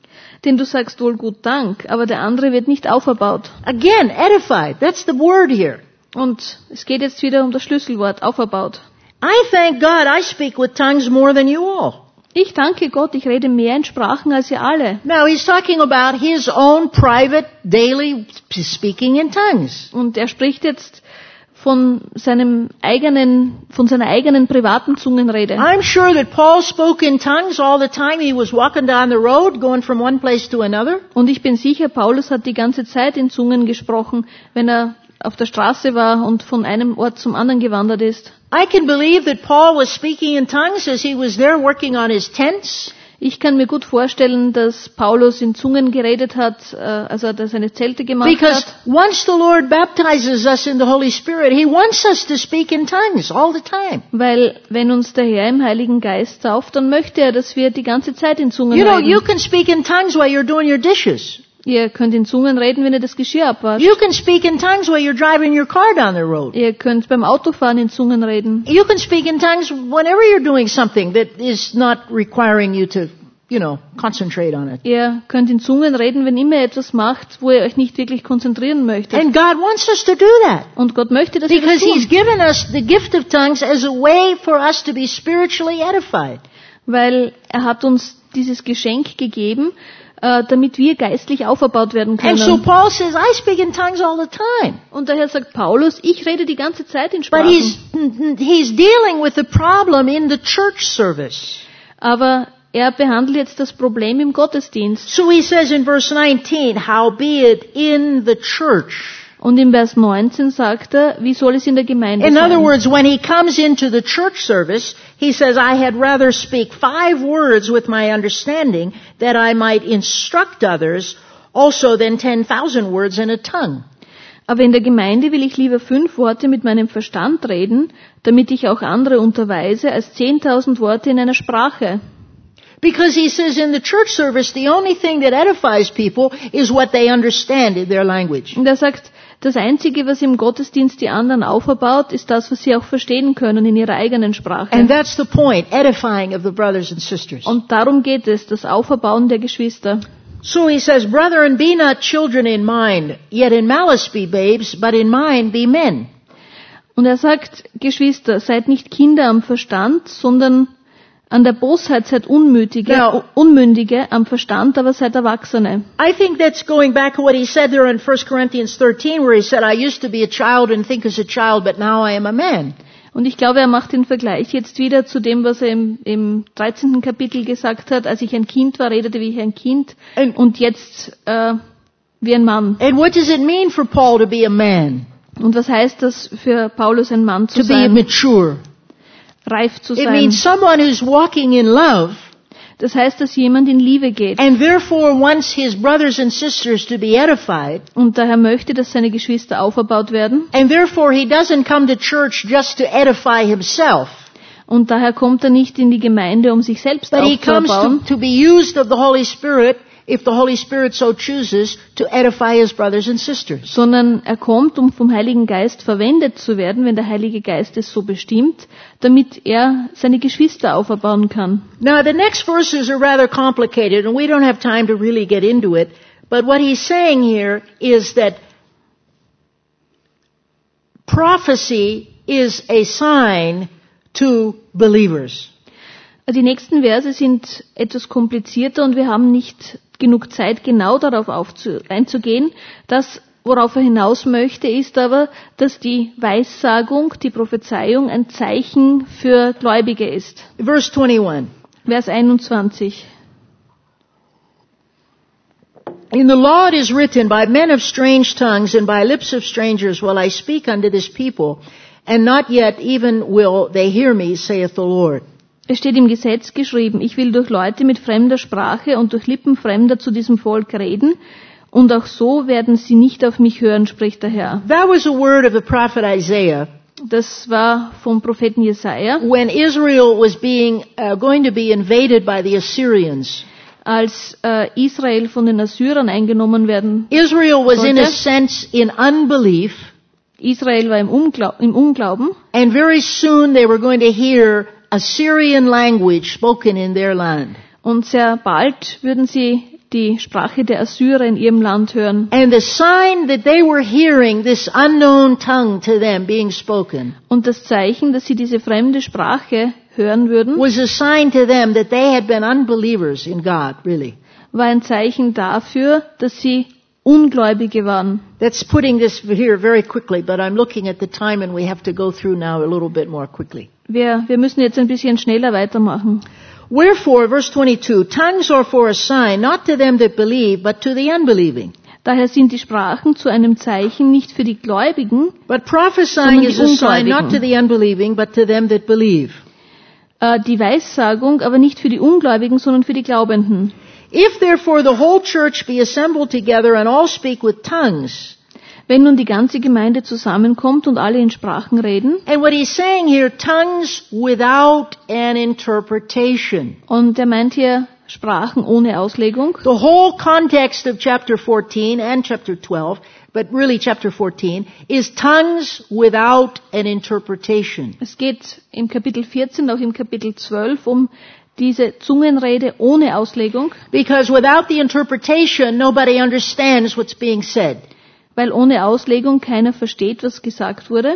denn du sagst wohl gut Dank, aber der andere wird nicht auferbaut. Again, edified. That's the word here. Und es geht jetzt wieder um das Schlüsselwort, auferbaut. I thank God I speak with tongues more than you all. Ich danke Gott, ich rede mehr in Sprachen als ihr alle. Now he's talking about his own private daily speaking in tongues. Und er spricht jetzt von seinem eigenen, von seiner eigenen privaten Zungenrede. I'm sure that Paul spoke in tongues all the time he was walking down the road, going from one place to another. Und ich bin sicher, Paulus hat die ganze Zeit in Zungen gesprochen, wenn er auf der Straße war und von einem Ort zum anderen gewandert ist. I can believe that Paul was speaking in tongues as he was there working on his tents. Ich kann mir gut vorstellen, dass Paulus in Zungen geredet hat, also dass er seine Zelte gemacht Because hat. once the Lord baptizes us in the Holy Spirit, He wants us to speak in tongues all the time. Weil wenn uns der Herr im Heiligen Geist tauft, dann möchte er, dass wir die ganze Zeit in Zungen You know, reden. you can speak in tongues while you're doing your dishes. Ihr könnt in Zungen reden, wenn ihr das Geschirr abwascht. You can speak in tongues while you're driving your car down the road. Ihr könnt beim Autofahren in Zungen reden. You can speak in tongues whenever you're doing something that is not requiring you to, you know, concentrate on it. Ihr könnt in Zungen reden, wenn immer ihr etwas macht, wo ihr euch nicht wirklich konzentrieren möchtet. And God wants us to do that. Und Gott möchte, dass wir das Because He's tun. given us the gift of tongues as a way for us to be spiritually edified. Weil er hat uns dieses Geschenk gegeben, äh, damit wir geistlich auferbaut werden And so können. Paul says, I speak in tongues all the time. Und daher sagt Paulus, ich rede die ganze Zeit in But Sprachen. he's, he's dealing with the problem in the church service. Aber er behandelt jetzt das Problem im Gottesdienst. So he says in verse nineteen, howbeit in the church. Und im Vers neunzehn sagt er, wie soll es in der Gemeinde In other sein? words, when he comes into the church service, he says, I had rather speak five words with my understanding that I might instruct others also than ten thousand words in a tongue. Aber in der Gemeinde will ich lieber fünf Worte mit meinem Verstand reden, damit ich auch andere unterweise, als zehntausend Worte in einer Sprache. Because he says in the church service, the only thing that edifies people is what they understand in their language. Und er sagt, das Einzige, was im Gottesdienst die anderen auferbaut, ist das, was sie auch verstehen können in ihrer eigenen Sprache. And that's the point, edifying of the brothers and sisters. Und darum geht es, das Auferbauen der Geschwister. So he says, Brethren, be not children in mind, yet in malice be babes, but in mind be men. Und er sagt, Geschwister, seid nicht Kinder am Verstand, sondern an der Bosheit seid Unmütige, Now- Unmündige, am Verstand aber seid Erwachsene. I think that's going back to what he said there in First Corinthians thirteen, where he said, I used to be a child and think as a child, but now I am a man. Und ich glaube, er macht den Vergleich jetzt wieder zu dem, was er im, im dreizehnten Kapitel gesagt hat. Als ich ein Kind war, redete wie ich ein Kind And- und jetzt äh, wie ein Mann. And what does it mean for Paul to be a man? Und was heißt das für Paulus, ein Mann zu To be sein, mature? reif zu It sein? means someone who's walking in love, Das heißt, dass jemand in Liebe geht and therefore wants his brothers and sisters to be edified, und daher möchte, dass seine Geschwister auferbaut werden. and therefore he doesn't come to church just to edify himself, Und daher kommt er nicht in die Gemeinde, um sich selbst but he comes aufzubauen, to, to be used of the Holy Spirit, if the Holy Spirit so chooses, to edify his brothers and sisters. sondern er kommt, um vom Heiligen Geist verwendet zu werden, wenn der Heilige Geist es so bestimmt, damit er seine Geschwister auferbauen kann. Now the next verses are rather complicated, and we don't have time to really get into it, but what he's saying here is that prophecy is a sign to believers. Die nächsten Verse sind etwas komplizierter und wir haben nicht genug Zeit, genau darauf aufzu- einzugehen. Das, worauf er hinaus möchte, ist aber, dass die Weissagung, die Prophezeiung ein Zeichen für Gläubige ist. Verse twenty-one. Vers einundzwanzig. In the law it is written, by men of strange tongues and by lips of strangers will I speak unto this people, and not yet even will they hear me, saith the Lord. Es steht im Gesetz geschrieben, ich will durch Leute mit fremder Sprache und durch Lippen Fremder zu diesem Volk reden, und auch so werden sie nicht auf mich hören, spricht der Herr. That was a word of the prophet Isaiah Das war vom Propheten Jesaja, when Israel was being uh, going to be invaded by the Assyrians. als äh, Israel von den Assyrern eingenommen werden. Israel was in a Sollte? sense in unbelief, Israel war im, Unglau- im Unglauben and very soon they were going to hear Assyrian language spoken in their land. und sehr bald würden sie die Sprache der Assyrer in ihrem Land hören. And the sign that they were hearing this unknown tongue to them being spoken Und das Zeichen, dass sie diese fremde Sprache hören würden, was a sign to them that they had been unbelievers in God, really. war ein Zeichen dafür, dass sie Ungläubige waren. That's putting this here very quickly, but I'm looking at the time and we have to go through now a little bit more quickly. Wir, wir müssen jetzt ein bisschen schneller weitermachen. Wherefore, verse twenty-two, tongues are for a sign, not to them that believe, but to the unbelieving. Daher sind die Sprachen zu einem Zeichen nicht für die Gläubigen, But prophesying Sondern die is a sign, not to Ungläubigen. the unbelieving, but to them that believe. äh, die Weissagung aber nicht für die Ungläubigen, sondern für die Glaubenden. If therefore the whole church be assembled together and all speak with tongues, Wenn nun die ganze Gemeinde zusammenkommt und alle in Sprachen reden, and what he's saying here, tongues without an interpretation. und er meint hier Sprachen ohne Auslegung, The whole context of chapter fourteen and chapter twelve, but really chapter fourteen, is tongues without an interpretation. es geht im Kapitel vierzehn, auch im Kapitel zwölf um diese Zungenrede ohne Auslegung, Because without the interpretation, nobody understands what's being said. weil ohne Auslegung keiner versteht, was gesagt wurde.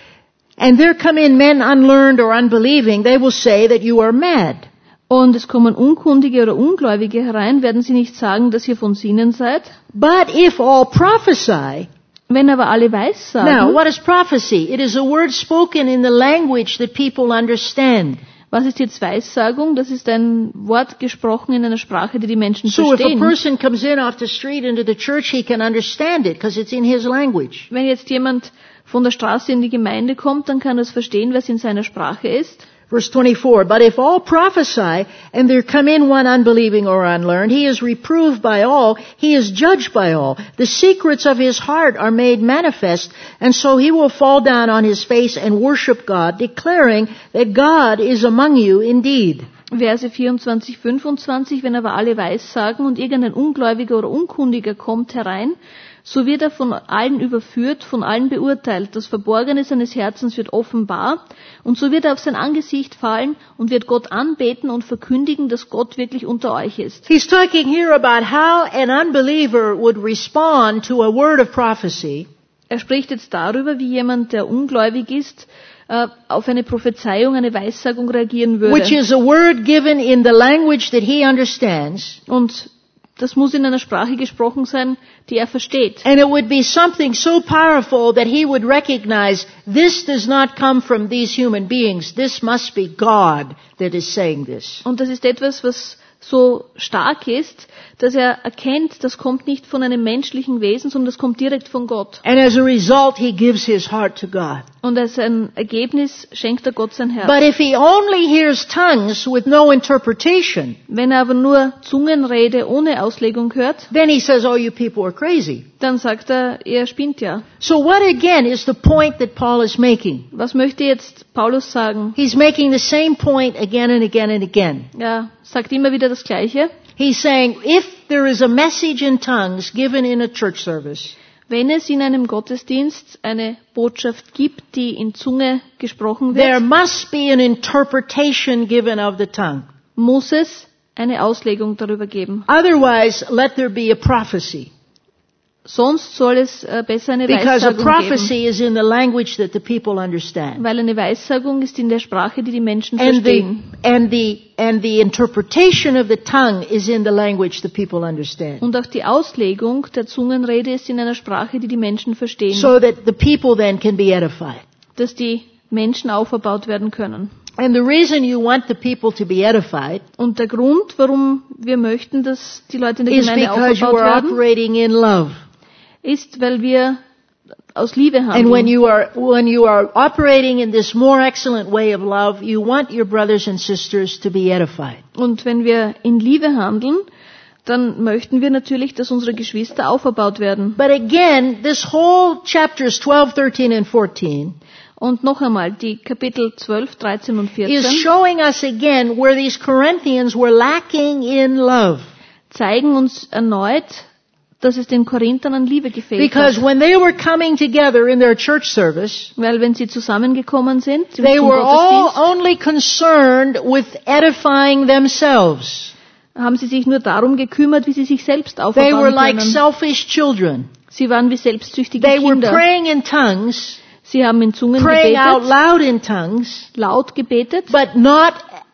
And there come in men unlearned or unbelieving, they will say that you are mad. Und es kommen Unkundige oder Ungläubige herein, werden sie nicht sagen, dass ihr von Sinnen seid. But if all prophesy, Wenn aber alle now Weissagen, what is prophecy? It is a word spoken in the language that people understand. was ist jetzt Weissagung? Das ist ein Wort gesprochen in einer Sprache, die die Menschen So if a verstehen. person comes in off the street into the church, he can understand it because it's in his language. Wenn jetzt jemand von der Straße in die Gemeinde kommt, dann kann er es verstehen, was in seiner Sprache ist. Verse twenty-four, but if all prophesy, and there come in one unbelieving or unlearned, he is reproved by all, he is judged by all. The secrets of his heart are made manifest, and so he will fall down on his face and worship God, declaring that God is among you indeed. Verse vierundzwanzig, fünfundzwanzig, wenn aber alle Weissagen und irgendein Ungläubiger oder Unkundiger kommt herein, so wird er von allen überführt, von allen beurteilt. Das Verborgene seines Herzens wird offenbar, und so wird er auf sein Angesicht fallen und wird Gott anbeten und verkündigen, dass Gott wirklich unter euch ist. He's talking here about how an unbeliever would respond to a word of prophecy, Er spricht jetzt darüber, wie jemand, der ungläubig ist, äh, auf eine Prophezeiung, eine Weissagung reagieren würde. which is a word given in the language that he understands. Und das muss in einer Sprache gesprochen sein, die er versteht. And it would be something so powerful that he would recognize this does not come from these human beings. This must be God that is saying this. Und das ist etwas, was so stark ist, dass er erkennt, das kommt nicht von einem menschlichen Wesen, sondern das kommt direkt von Gott. And as a result, he gives his heart to God. Und als ein Ergebnis schenkt er Gott sein Herz. But if he only hears tongues with no interpretation, Wenn er aber nur Zungenrede ohne Auslegung hört, then he says, oh, you people are crazy. dann sagt er, er spinnt ja. So what again is the point that Paul is making? Was möchte jetzt Paulus sagen? He's making the same point again and again and again. Er sagt immer wieder das Gleiche. He's saying, if there is a message in tongues given in a church service, Wenn es in einem Gottesdienst eine Botschaft gibt, die in Zunge gesprochen there wird, must be an interpretation given of the tongue. muss es eine Auslegung darüber geben. Otherwise, let there be a prophecy. Sonst soll es äh, besser eine Because a Weissagung geben. prophecy is in the language that the people understand. Weil eine Weissagung ist in der Sprache, die die Menschen And the, verstehen. and the, and the interpretation of the tongue is in the language the people understand. Und auch die Auslegung der Zungenrede ist in einer Sprache, die die Menschen verstehen. So that the people then can be edified. Dass die Menschen auferbaut werden können. And the reason you want the people to be edified Und der Grund, warum wir möchten, dass die Leute in der is Gemeinde because you auferbaut are werden, operating in love. ist, weil wir aus Liebe And when handeln. you are, when you are operating in this more excellent way of love, you want your brothers and sisters to be edified. Und wenn wir in Liebe handeln, dann möchten wir natürlich, dass unsere Geschwister auferbaut werden. But again, this whole chapters twelve, thirteen, and fourteen Und noch einmal, die Kapitel zwölf, dreizehn und is vierzehn showing us again where these Corinthians were lacking in love. zeigen uns erneut, dass es den Korinthern an Liebe gefehlt Because hat. when they were coming together in their church service, Weil wenn sie zusammengekommen sind zum they zum were all Gottesdienst, only concerned with edifying themselves. haben sie sich nur darum gekümmert, wie sie sich selbst They were auferbauen like können. selfish children. Sie waren wie selbstsüchtige They were Kinder. praying in tongues, Sie haben in Zungen praying out gebetet, loud in tongues, laut gebetet, but not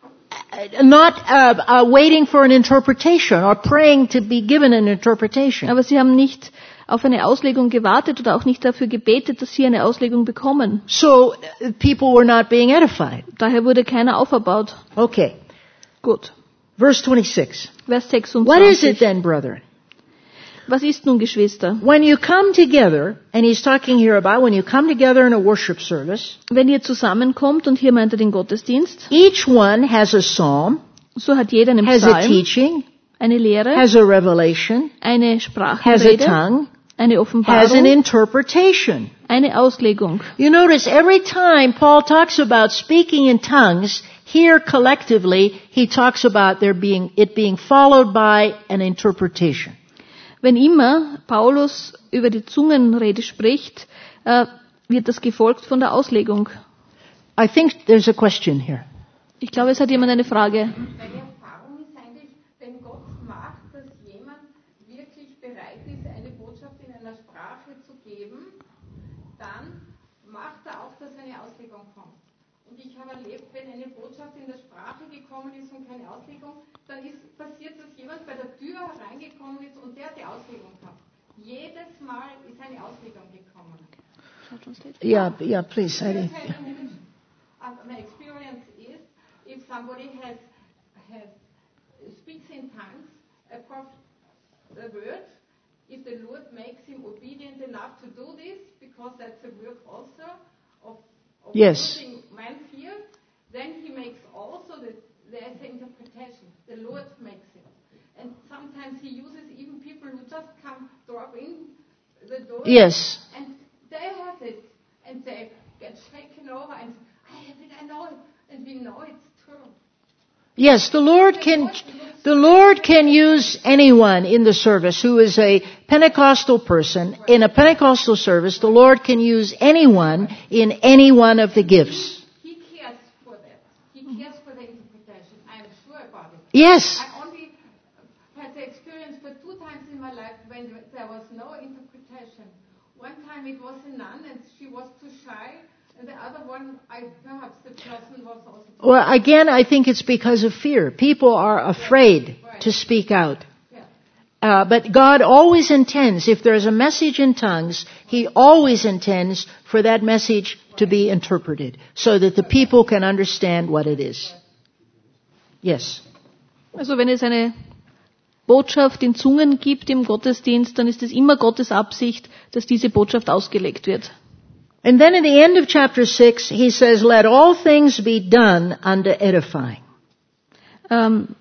not uh, uh, waiting for an interpretation or praying to be given an interpretation. aber sie haben nicht auf eine Auslegung gewartet oder auch nicht dafür gebetet, dass sie eine Auslegung bekommen. So uh, people were not being edified. Daher wurde keiner auferbaut. Okay, Gut. verse twenty-six. Vers What is it sechsundzwanzig. then, brethren? Was ist nun, Geschwister? When you come together, and he's talking here about when you come together in a worship service, Wenn ihr zusammenkommt, und hier meint er den Gottesdienst, each one has a psalm, so hat jeder einen has a Psalm, teaching, eine Lehre, has a revelation, eine has a Sprachenrede, tongue, eine has an Offenbarung, interpretation. eine Auslegung. You notice every time Paul talks about speaking in tongues, here collectively he talks about there being it being followed by an interpretation. Wenn immer Paulus über die Zungenrede spricht, äh, wird das gefolgt von der Auslegung. I think there's a question here. Ich glaube, es hat jemand eine Frage. Meine Erfahrung ist eigentlich, wenn Gott macht, dass jemand wirklich bereit ist, eine Botschaft in einer Sprache zu geben, dann macht er auch, dass eine Auslegung kommt. Und ich habe erlebt, wenn eine Botschaft in der Sprache gekommen ist und keine Auslegung, dann ist passiert, dass jemand bei der Tür hereingekommen ist und der die Auslegung hat. Jedes Mal ist eine Auslegung gekommen. Yeah, yeah, please. I didn't- Uh, my experience is, if somebody has, has speaks in tongues, a, prof- a word, if the Lord makes him obedient enough to do this, because that's a work also of, of Yes. putting man fear, then he makes also the there's the interpretation. The Lord makes it, and sometimes he uses even people who just come drop in the door. Yes. And they have it, and they get shaken over, and I have it, I know it, and we know it's true. Yes, the Lord can, the Lord can use anyone in the service who is a Pentecostal person. In a Pentecostal service, the Lord can use anyone in any one of the gifts. He cares for that. He cares for the interpretation. I am sure about it. Yes. I only had the experience for two times in my life when there was no interpretation. One time it was a nun and she was too shy, and the other one, I perhaps the person was also too Well, again, I think it's because of fear. People are afraid to speak out. Yeah. Uh, but God always intends, if there's a message in tongues, He always intends for that message to be interpreted so that the people can understand what it is. Yes. Also wenn es eine Botschaft in Zungen gibt im Gottesdienst, dann ist es immer Gottes Absicht, dass diese Botschaft ausgelegt wird. And then at the end of chapter six, he says, let all things be done unto edifying. Ähm,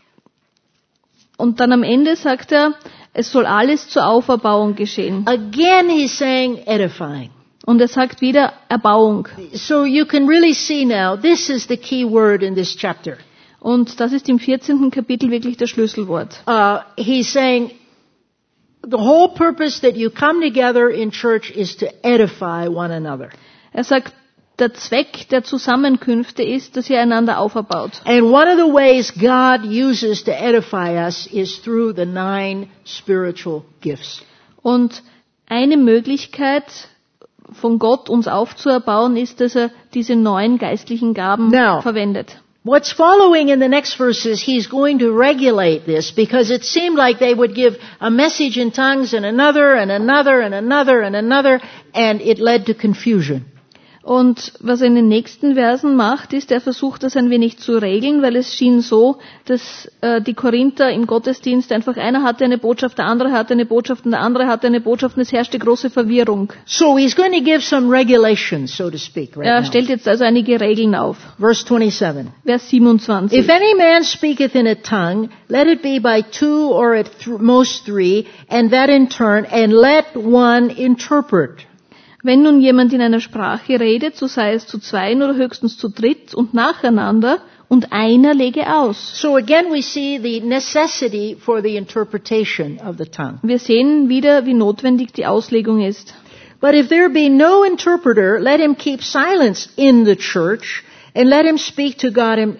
und dann am Ende sagt er, es soll alles zur Auferbauung geschehen. Again, he's saying edifying. Und er sagt wieder Erbauung. So you can really see now, this is the key word in this chapter. Und das ist im vierzehnten Kapitel wirklich das Schlüsselwort. Uh, he's saying, the whole purpose that you come together in church is to edify one another. Er sagt, der Zweck der Zusammenkünfte ist, dass ihr einander auferbaut. And one of the ways God uses to edify us is through the nine spiritual gifts. Und eine Möglichkeit von Gott uns aufzuerbauen ist, dass er diese neun geistlichen Gaben Now. verwendet. What's following in the next verses, he's going to regulate this because it seemed like they would give a message in tongues and another and another and another and another, and it led to confusion. Und was er in den nächsten Versen macht, ist, er versucht das ein wenig zu regeln, weil es schien so, dass äh, die Korinther im Gottesdienst einfach einer hatte eine Botschaft, der andere hatte eine Botschaft und der andere hatte eine Botschaft und es herrschte große Verwirrung. So he's going to give some regulations, so to speak, right Er now. stellt jetzt also einige Regeln auf. Verse twenty-seven. Vers siebenundzwanzig. If any man speaketh in a tongue, let it be by two or at th- most three, and that in turn, and let one interpret. Wenn nun jemand in einer Sprache redet, so sei es zu zweien oder höchstens zu dritt und nacheinander und einer lege aus. So again we see the necessity for the interpretation of the tongue. Wir sehen wieder, wie notwendig die Auslegung ist. But if there be no interpreter, let him keep silence in the church And let him speak to God, him-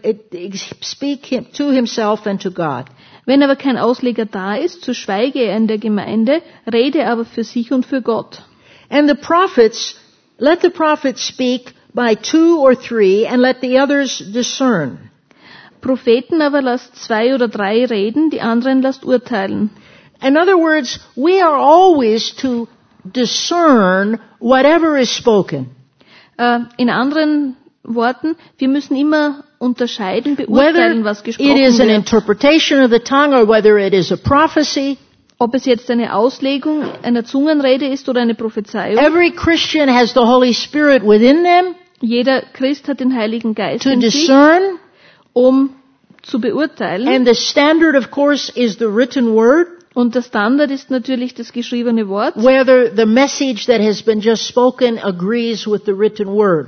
speak him- to himself and to God. Wenn aber kein Ausleger da ist, so schweige er in der Gemeinde, rede aber für sich und für Gott. And the prophets, let the prophets speak by two or three, and let the others discern. Propheten aber lasst zwei oder drei reden, die anderen lasst urteilen. In other words, we are always to discern whatever is spoken. Äh, in anderen Worten, wir müssen immer unterscheiden, beurteilen, Whether was it gesprochen is an wird. interpretation of the tongue or whether it is a prophecy, Ob es jetzt eine Auslegung einer Zungenrede ist oder eine Prophezeiung. every Christian has the Holy Spirit within them Jeder Christ hat den Heiligen Geist to in sich, discern, um zu beurteilen. and the standard, of course, is the written word, Und der Standard ist natürlich das geschriebene Wort. whether the message that has been just spoken agrees with the written word.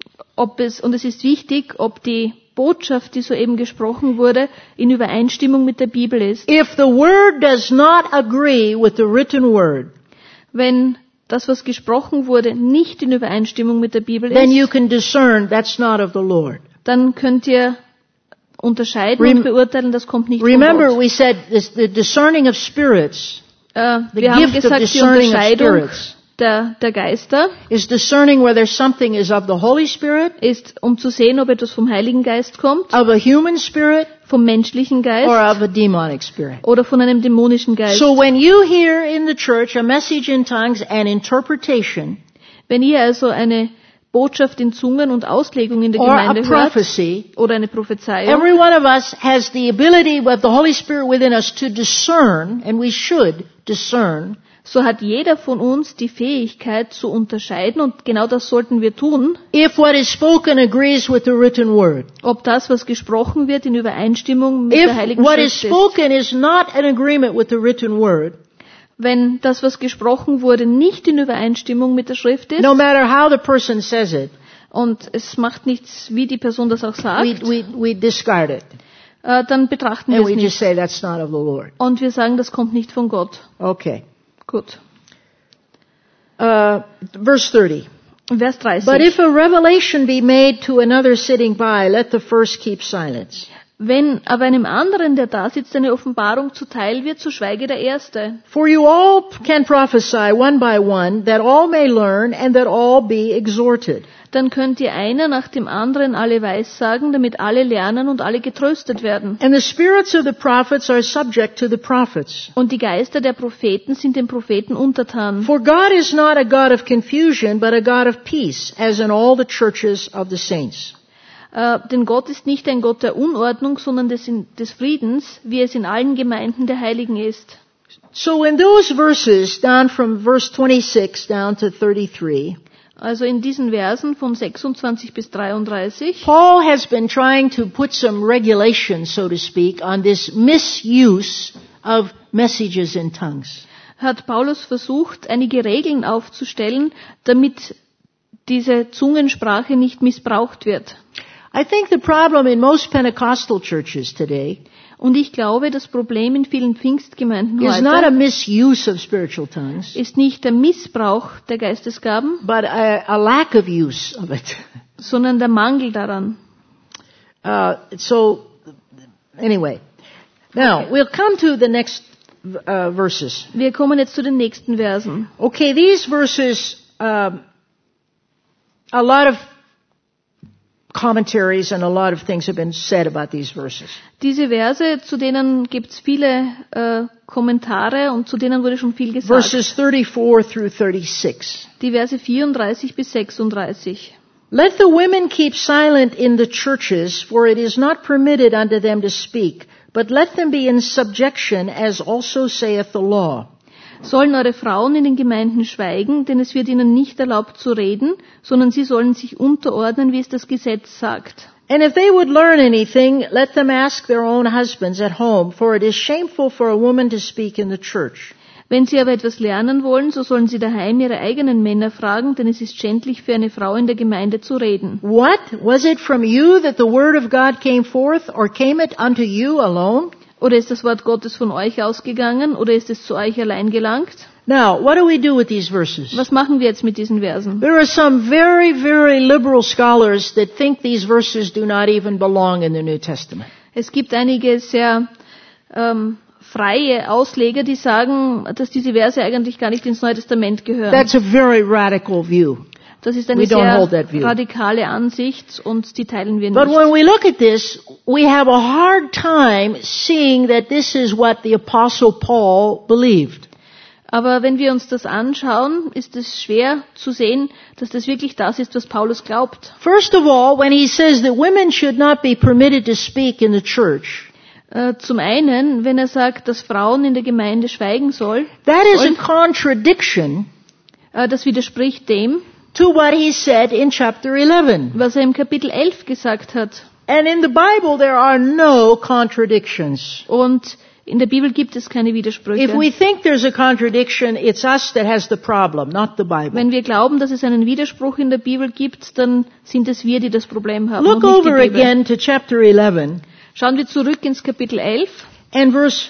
Ob es, und es ist wichtig, ob die Botschaft, die soeben gesprochen wurde, in Übereinstimmung mit der Bibel ist. If the word does not agree with the written word, Wenn das, was gesprochen wurde, nicht in Übereinstimmung mit der Bibel then you ist, can discern that's not of the Lord. dann könnt ihr unterscheiden Rem- und beurteilen, das kommt nicht Remember, von Gott. we said this, the discerning of spirits Äh, the wir haben gift of gesagt, die discerning of Unterscheidung spirits. der, der Geister is discerning whether something is of the Holy Spirit, ist, um zu sehen, ob etwas vom Heiligen Geist kommt, of a human spirit, vom menschlichen Geist or of a demonic spirit. oder von einem dämonischen Geist. So when you hear in the church a message in tongues and interpretation, Wenn ihr also eine Botschaft in Zungen und Auslegung in der or a Gemeinde hört, prophecy, oder eine Prophezeiung, every one of us has the ability with the Holy Spirit within us to discern, and we should discern, so hat jeder von uns die Fähigkeit zu unterscheiden, und genau das sollten wir tun, if what is spoken agrees with the written word. ob das, was gesprochen wird, in Übereinstimmung mit If der Heiligen what is Schrift ist. spoken is not in agreement with the written word, Wenn das, was gesprochen wurde, nicht in Übereinstimmung mit der Schrift ist, no matter how the person says it, und es macht nichts, wie die Person das auch sagt, we, we, we discard it. äh, dann betrachten wir And es we just nicht. say that's not of the Lord. Und wir sagen, das kommt nicht von Gott. Okay. Gut. Uh, verse thirty. Vers dreißig. But if a revelation be made to another sitting by, let the first keep silence. Wenn aber einem anderen, der da sitzt, eine Offenbarung zuteil wird, so schweige der Erste. For you all can prophesy one by one, that all may learn and that all be exhorted. Dann könnt ihr einer nach dem anderen alle Weissagen, damit alle lernen und alle getröstet werden. And the spirits of the prophets are subject to the prophets. Und die Geister der Propheten sind den Propheten untertan. For God is not a God of confusion, but a God of peace, as in all the churches of the saints. Äh, denn Gott ist nicht ein Gott der Unordnung, sondern des, des Friedens, wie es in allen Gemeinden der Heiligen ist. So in those verses, down from verse twenty-six down to thirty-three, Also in diesen Versen von sechsundzwanzig bis dreiunddreißig, Paul has been trying to put some regulation, so to speak, on this misuse of messages in tongues. hat Paulus versucht, einige Regeln aufzustellen, damit diese Zungensprache nicht missbraucht wird. I think the problem in most Pentecostal churches today Und ich glaube, das Problem in vielen Pfingstgemeinden is not a heute misuse of spiritual tongues, ist nicht der Missbrauch der Geistesgaben, but a, a lack of use of it. sondern der Mangel daran. Uh, so, anyway. Now, we'll come to the next uh, verses. Wir kommen jetzt zu den nächsten Versen. Okay, these verses, um, a lot of commentaries and a lot of things have been said about these verses. Diese Verse, zu denen gibt es viele äh, Kommentare und zu denen wurde schon viel gesagt. Verses thirty-four through thirty-six. Die Verse vierunddreißig bis sechsunddreißig. Let the women keep silent in the churches, for it is not permitted unto them to speak, but let them be in subjection, as also saith the law. Sollen eure Frauen in den Gemeinden schweigen, denn es wird ihnen nicht erlaubt zu reden, sondern sie sollen sich unterordnen, wie es das Gesetz sagt. And if they would learn anything, let them ask their own husbands at home, for it is shameful for a woman to speak in the church. Wenn sie aber etwas lernen wollen, so sollen sie daheim ihre eigenen Männer fragen, denn es ist schändlich für eine Frau in der Gemeinde zu reden. What? Was it from you that the word of God came forth, or came it unto you alone? Oder ist das Wort Gottes von euch ausgegangen, oder ist es zu euch allein gelangt? Now, what do we do with these verses? Was machen wir jetzt mit diesen Versen? There are some very, very liberal scholars that think these verses do not even belong in the New Testament. Es gibt einige sehr ähm, freie Ausleger, die sagen, dass diese Verse eigentlich gar nicht ins Neue Testament gehören. That's a very radical view. Das ist eine We don't hold that sehr view. radikale Ansicht und die teilen wir But nicht. when we look at this, we have a hard time seeing that this is what the Apostle Paul believed. Aber wenn wir uns das anschauen, ist es schwer zu sehen, dass das wirklich das ist, was Paulus glaubt. First of all, when he says that women should not be permitted to speak in the church, Äh, Zum einen, wenn er sagt, dass Frauen in der Gemeinde schweigen soll, that is a sollen, contradiction äh, das widerspricht dem, to what he said in chapter eleven. was er im Kapitel elf gesagt hat. And in the Bible there are no contradictions. Und in der Bibel gibt es keine Widersprüche. If we think there's a contradiction, it's us that has the problem, not the Bible. Wenn wir glauben, dass es einen Widerspruch in der Bibel gibt, dann sind es wir, die das Problem haben. Look und nicht over die Bibel. again to chapter eleven Schauen wir zurück ins Kapitel elf, and verse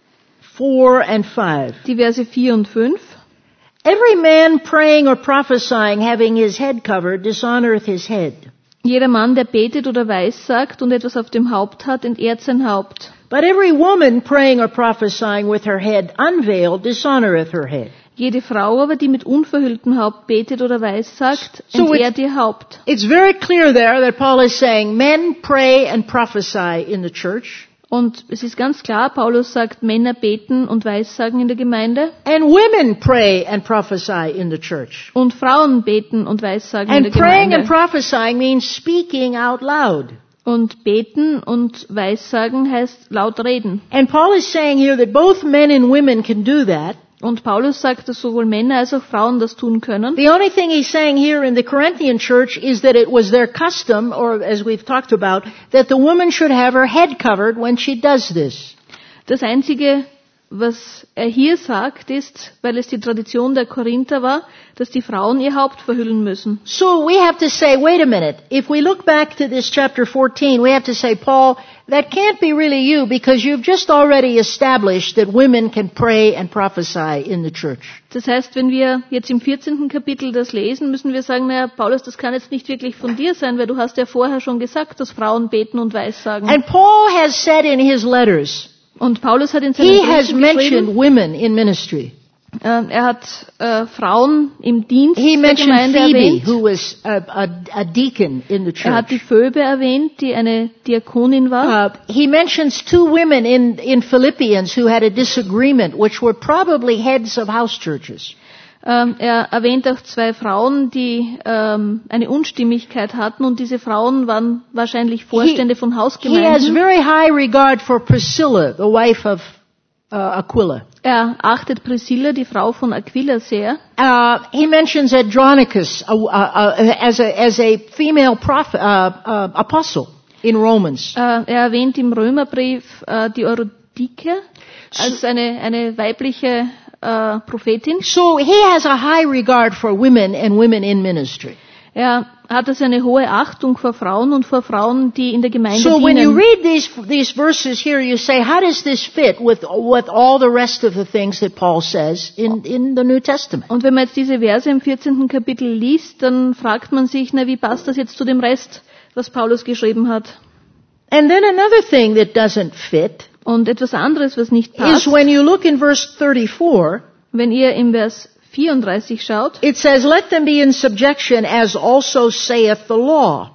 four and five. die Verse vier und fünf. Every man praying or prophesying having his head covered dishonoreth his head. Jeder Mann, der betet oder weissagt und etwas auf dem Haupt hat, entehrt sein Haupt. But every woman praying or prophesying with her head unveiled dishonoreth her head. Jede Frau aber, die mit unverhülltem Haupt betet oder weissagt, So entehrt ihr Haupt. It's very clear there that Paul is saying men pray and prophesy in the church, Und es ist ganz klar, Paulus sagt, Männer beten und weissagen in der Gemeinde and women pray and prophesy in the church. und Frauen beten und weissagen in And der praying and Gemeinde. prophesying means speaking out loud. Und beten und weissagen heißt laut reden. And Paul is saying here that both men and women can do that. Und Paulus sagt, dass sowohl Männer als auch Frauen das tun können. The only thing he's saying here in the Corinthian church is that it was their custom, or as we've talked about, that the woman should have her head covered when she does this. Das Einzige, was er hier sagt, ist, weil es die Tradition der Korinther war, dass die Frauen ihr Haupt verhüllen müssen. So we have to say, wait a minute, if we look back to this chapter fourteen, we have to say, Paul, that can't be really you because you've just already established that women can pray and prophesy in the church. Das heißt, wenn wir jetzt im vierzehnten Kapitel das lesen, müssen wir sagen, naja, Paulus, das kann jetzt nicht wirklich von dir sein, weil du hast ja vorher schon gesagt, dass Frauen beten und weissagen. And Paul has said in his letters, Und Paulus hat in seinen he has Briefen mentioned geschrieben, women in ministry. äh, er hat äh, Frauen im Dienst He der mentioned Gemeinde Phoebe, erwähnt. who was a, a, a deacon in the Er hat die church. Phoebe erwähnt, die eine Diakonin war. Uh, he mentions two women in, in Philippians who had a disagreement, which were probably heads of house churches. Ähm, er erwähnt auch zwei Frauen, die ähm, eine Unstimmigkeit hatten und diese Frauen waren wahrscheinlich Vorstände von He has Hausgemeinden. very high regard for Priscilla, the wife of uh, Aquila. Er achtet Priscilla, die Frau von Aquila, sehr. Uh, he mentions Andronicus uh, uh, uh, as, a, as a female prophet, uh, uh, apostle in Romans. Äh, er erwähnt im Römerbrief äh, die Eurodike als eine, eine weibliche äh, Prophetin. So he has a high regard for women and women in ministry. Er hat also eine hohe Achtung vor Frauen und vor Frauen, die in der Gemeinde So when you dienen. read these these verses here, you say, how does this fit with with all the rest of the things that Paul says in in the New Testament? Und wenn man jetzt diese Verse im vierzehnten Kapitel liest, dann fragt man sich, na, wie passt das jetzt zu dem Rest, was Paulus geschrieben hat? And then another thing that doesn't fit Und etwas anderes, was nicht is passt, when you look in verse thirty-four, wenn ihr im Vers vierunddreißig schaut, it says, let them be in subjection as also saith the law.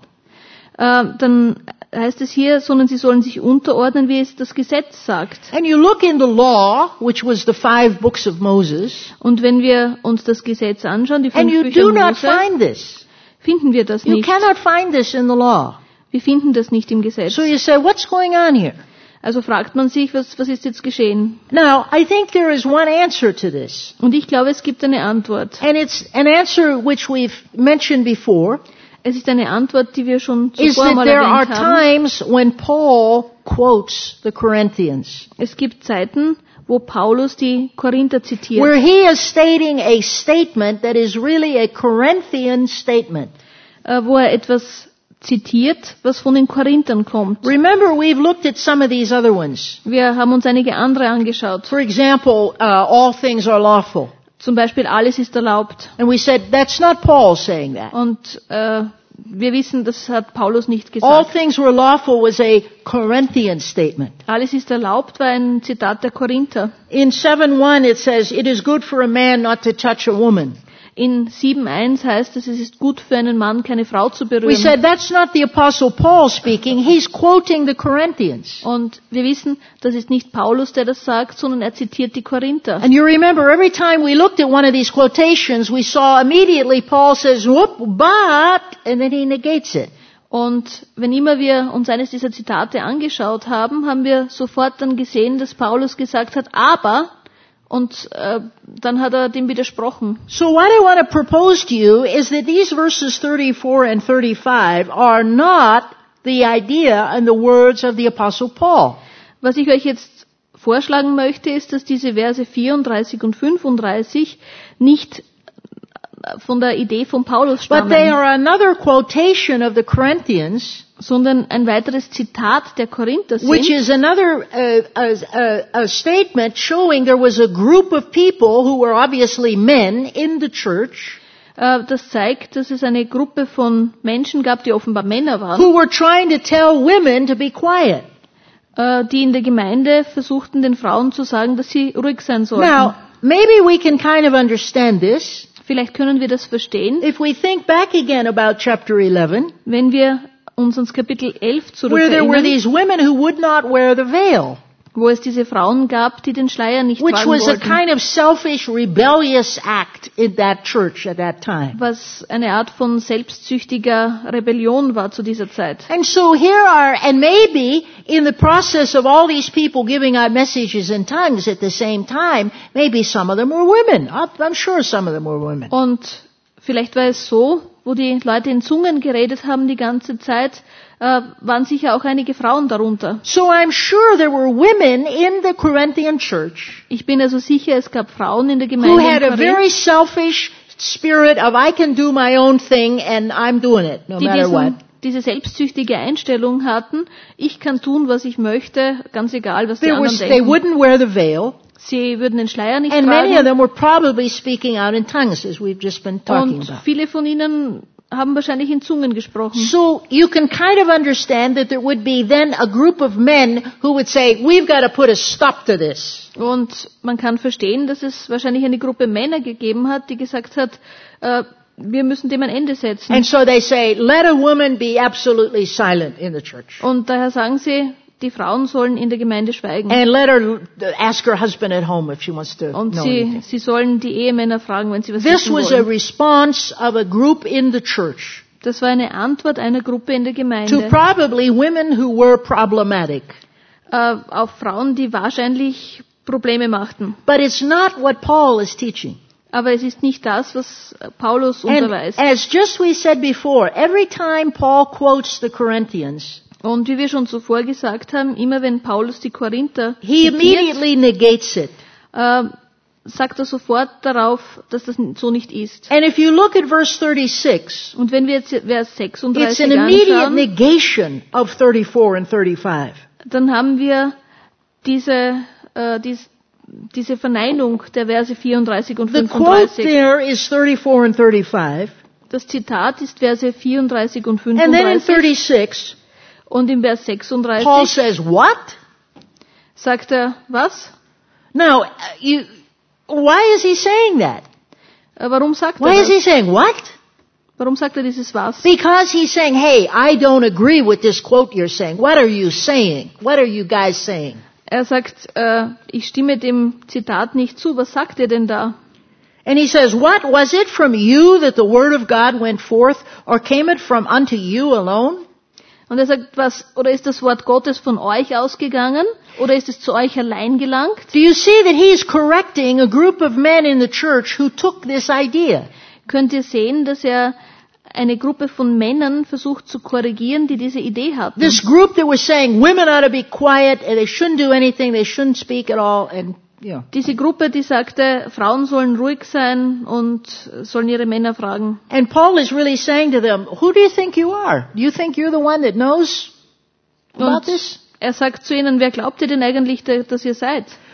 äh, dann heißt es hier, sondern sie sollen sich unterordnen, wie es das Gesetz sagt. And you look in the law, which was the five books of Moses, Und wenn wir uns das Gesetz anschauen, die and fünf you Bücher do not Mose, find this. finden wir das You nicht. cannot find this in the law. Wir finden das nicht im Gesetz. So you say, what's going on here? Also fragt man sich, was, was ist jetzt geschehen? Now, I think there is one answer to this. Und ich glaube, es gibt eine Antwort. And it's an answer which we've mentioned before, Es ist eine Antwort, die wir schon is zuvor that mal there are erwähnt haben. times when Paul quotes the Corinthians, Es gibt Zeiten, wo Paulus die Korinther zitiert, where he is stating a statement that is really a Corinthian statement. äh, wo er etwas zitiert, was von den Korinthern kommt. Remember, we've looked at some of these other ones. Wir haben uns einige andere angeschaut. For example, uh, all things are lawful. Zum Beispiel, alles ist erlaubt. And we said, that's not Paul saying that. Und äh, wir wissen, das hat Paulus nicht All gesagt. things were lawful was a Corinthian statement. Alles ist erlaubt war ein Zitat der Korinther. In seven one it says, it is good for a man not to touch a woman. In sieben eins heißt es, es ist gut für einen Mann, keine Frau zu We berühren. said, that's not the Apostle Paul speaking. He's quoting the Corinthians. Und wir wissen, das ist nicht Paulus, der das sagt, sondern er zitiert die Korinther. And you remember, every time we looked at one of these quotations, we saw immediately Paul says, whoop, but, and then he negates it. Und wenn immer wir uns eines dieser Zitate angeschaut haben, haben wir sofort dann gesehen, dass Paulus gesagt hat, aber, und äh, dann hat er dem widersprochen. So what I want to propose to you is that these verses thirty-four and thirty-five are not the idea and the words of the Apostle Paul. Was ich euch jetzt vorschlagen möchte, ist, dass diese Verse vierunddreißig und fünfunddreißig nicht von der Idee von Paulus But they stammen, are another quotation of the Corinthians, sondern ein weiteres Zitat der Korinther which sind, is another uh, a, a, a statement showing there was a group of people who were obviously men in the church äh, das zeigt, dass es eine Gruppe von Menschen gab, die offenbar Männer waren, who were trying to tell women to be quiet. äh, die in der Gemeinde versuchten, den Frauen zu sagen, dass sie ruhig sein sollten. Now, maybe we can kind of understand this Vielleicht können wir das verstehen, if we think back again about chapter eleven, wenn wir uns ans Kapitel elf where there were zurückerinnern, these women who would not wear the veil, wo es diese Frauen gab, die den Schleier nicht which tragen was a wollten, kind of selfish, rebellious act in that church at that time. was eine Art von selbstsüchtiger Rebellion war zu dieser Zeit. And so here are, and maybe in the process of all these people giving out messages in tongues at the same time, maybe some of them were women. I'm I'm sure some of them were women. Und vielleicht war es so, wo die Leute in Zungen geredet haben die ganze Zeit, äh, waren sicher auch einige Frauen darunter. So I'm sure there were women in the Corinthian church Ich bin also sicher, es gab Frauen in der who Gemeinde had in a very Korinth, selfish spirit of I can do my own thing and I'm doing it no die matter what. diesen, diese selbstsüchtige Einstellung hatten. Ich kann tun, was ich möchte, ganz egal, was die There was, anderen they denken. wouldn't wear the veil, Sie würden den Schleier nicht and many of tragen. them were probably speaking out in tongues, as we've just been talking Und about. viele von ihnen haben wahrscheinlich in Zungen gesprochen. So you can kind of understand that there would be then a group of men who would say, we've got to put a stop to this. Und man kann verstehen, dass es wahrscheinlich eine Gruppe Männer gegeben hat, die gesagt hat, äh, wir müssen dem ein Ende setzen. And so they say, let a woman be absolutely silent in the church. Und daher sagen sie, die Frauen sollen in der Gemeinde schweigen. And let her ask her husband at home if she wants to Und know sie, anything. sie sollen die Ehemänner fragen, wenn sie was This wissen was a wollen. response of a group in the church Das war eine Antwort einer Gruppe in der to Gemeinde probably women who were problematic. äh, auf Frauen, die wahrscheinlich Probleme machten. But it's not what Paul is teaching. Aber es ist nicht das, was Paulus And unterweist. as just we said before, every time Paul quotes the Corinthians, Und wie wir schon zuvor gesagt haben, immer wenn Paulus die Korinther he zitiert, immediately negates it. äh, sagt er sofort darauf, dass das so nicht ist. And if you look at verse thirty-six, Und wenn wir jetzt Vers it's sechsunddreißig an immediate anschauen, negation of thirty-four and thirty-five. dann haben wir diese, äh, dies, diese Verneinung der Verse vierunddreißig und The quote fünfunddreißig. there is thirty-four and thirty-five. Das Zitat ist Verse vierunddreißig und And then in fünfunddreißig. thirty-six, Und im Vers Paul sechsunddreißig says, what? sagt er, was? Now, uh, you, why is he saying that? Äh, Warum sagt Why er is he das? saying what? Warum sagt er dieses was? Because he's saying, hey, I don't agree with this quote you're saying. What are you saying? What are you guys saying? Er sagt, äh, ich stimme dem Zitat nicht zu. Was sagt ihr denn da? And he says, what? Was it from you that the word of God went forth, or came it from unto you alone? Und er sagt, was, oder ist das Wort Gottes von euch ausgegangen? Oder ist es zu euch allein gelangt? Do you see that he's correcting a group of men in the church who took this idea? Könnt ihr sehen, dass er eine Gruppe von Männern versucht zu korrigieren, die diese Idee hatten? This group that was saying women ought to be quiet and they shouldn't do anything, they shouldn't speak at all, and, you know. Diese Gruppe, die sagte, Frauen sollen ruhig sein und sollen ihre Männer fragen. And Paul is really saying to them, who do you think you are? Do you think you're the one that knows about Und this? er sagt zu ihnen, wer glaubt ihr denn eigentlich, dass ihr seid?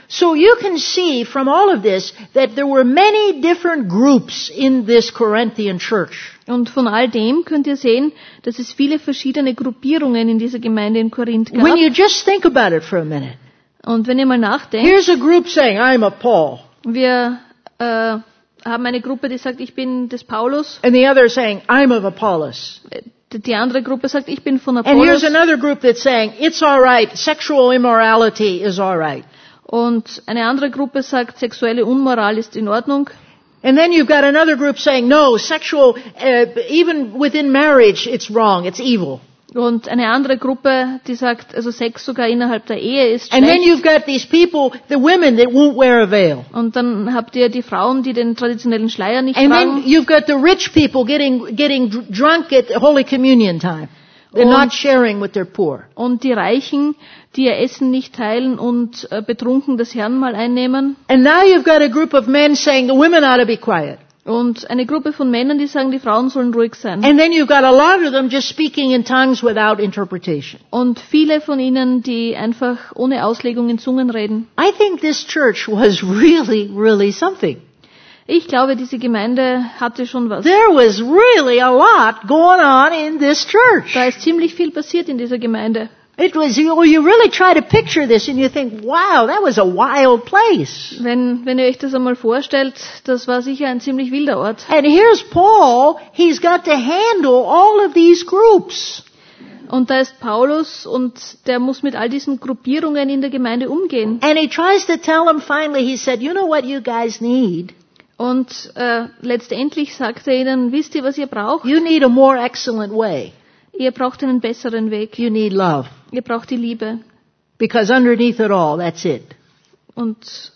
So you can see from all of this that there were many different groups in this Corinthian church. Und von all dem könnt ihr sehen, dass es viele verschiedene Gruppierungen in dieser Gemeinde in Korinth gab. When you just think about it for a minute. Und wenn ihr mal nachdenkt, Here's a group saying, I'm of Paul. wir äh, haben eine Gruppe, die sagt, ich bin des Paulus. And the other saying, I'm of Apollos. Die andere Gruppe sagt, ich bin von And here's Apollos. another group that's saying, it's alright, sexual immorality is alright. Und eine andere Gruppe sagt, sexuelle Unmoral ist in Ordnung. And then you've got another group saying, no, sexual, uh, even within marriage, it's wrong, it's evil. Und eine andere Gruppe, die sagt, also Sex sogar innerhalb der Ehe ist And then schlecht. you've got these people, the women that won't wear a veil. Und dann habt ihr die Frauen, die den traditionellen Schleier nicht And then tragen. you've got the rich people getting, getting dr- drunk at Holy Communion time. They're Und- not sharing with their poor. Und die Reichen, die ihr Essen nicht teilen und äh, betrunken das Herrenmahl einnehmen. And now you've got a group of men saying the women ought to be quiet. Und eine Gruppe von Männern, die sagen, die Frauen sollen ruhig sein. And then you've got a lot of them just speaking in tongues without interpretation. Und viele von ihnen, die einfach ohne Auslegung in Zungen reden. I think this church was really, really something. Ich glaube, diese Gemeinde hatte schon was. There was really a lot going on in this church. Da ist ziemlich viel passiert in dieser Gemeinde. It was, you, you really try to picture this and you think, wow, that was a wild place. Wenn, wenn ihr euch das einmal vorstellt, das war sicher ein ziemlich wilder Ort. And here's Paul, he's got to handle all of these groups. Und da ist Paulus und der muss mit all diesen Gruppierungen in der Gemeinde umgehen. And he tries to tell them finally, he said, you know what you guys need? Und äh, letztendlich sagt er ihnen, wisst ihr, was ihr braucht? You need a more excellent way. Ihr braucht einen besseren Weg. You need love. Ihr braucht die Liebe. Because underneath it all, that's it. Und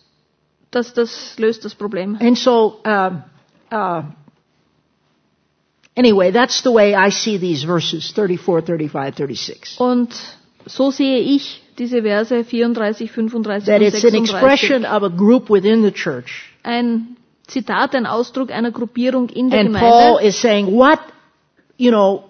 das, das löst das Problem. And so, um, uh, anyway, that's the way I see these verses, thirty-four, thirty-five, thirty-six. Und so sehe ich diese Verse vierunddreißig, fünfunddreißig That und it's an expression sechsunddreißig. of a group within the church. Ein Zitat, ein Ausdruck einer Gruppierung in der And Paul Gemeinde. is saying, what, you know,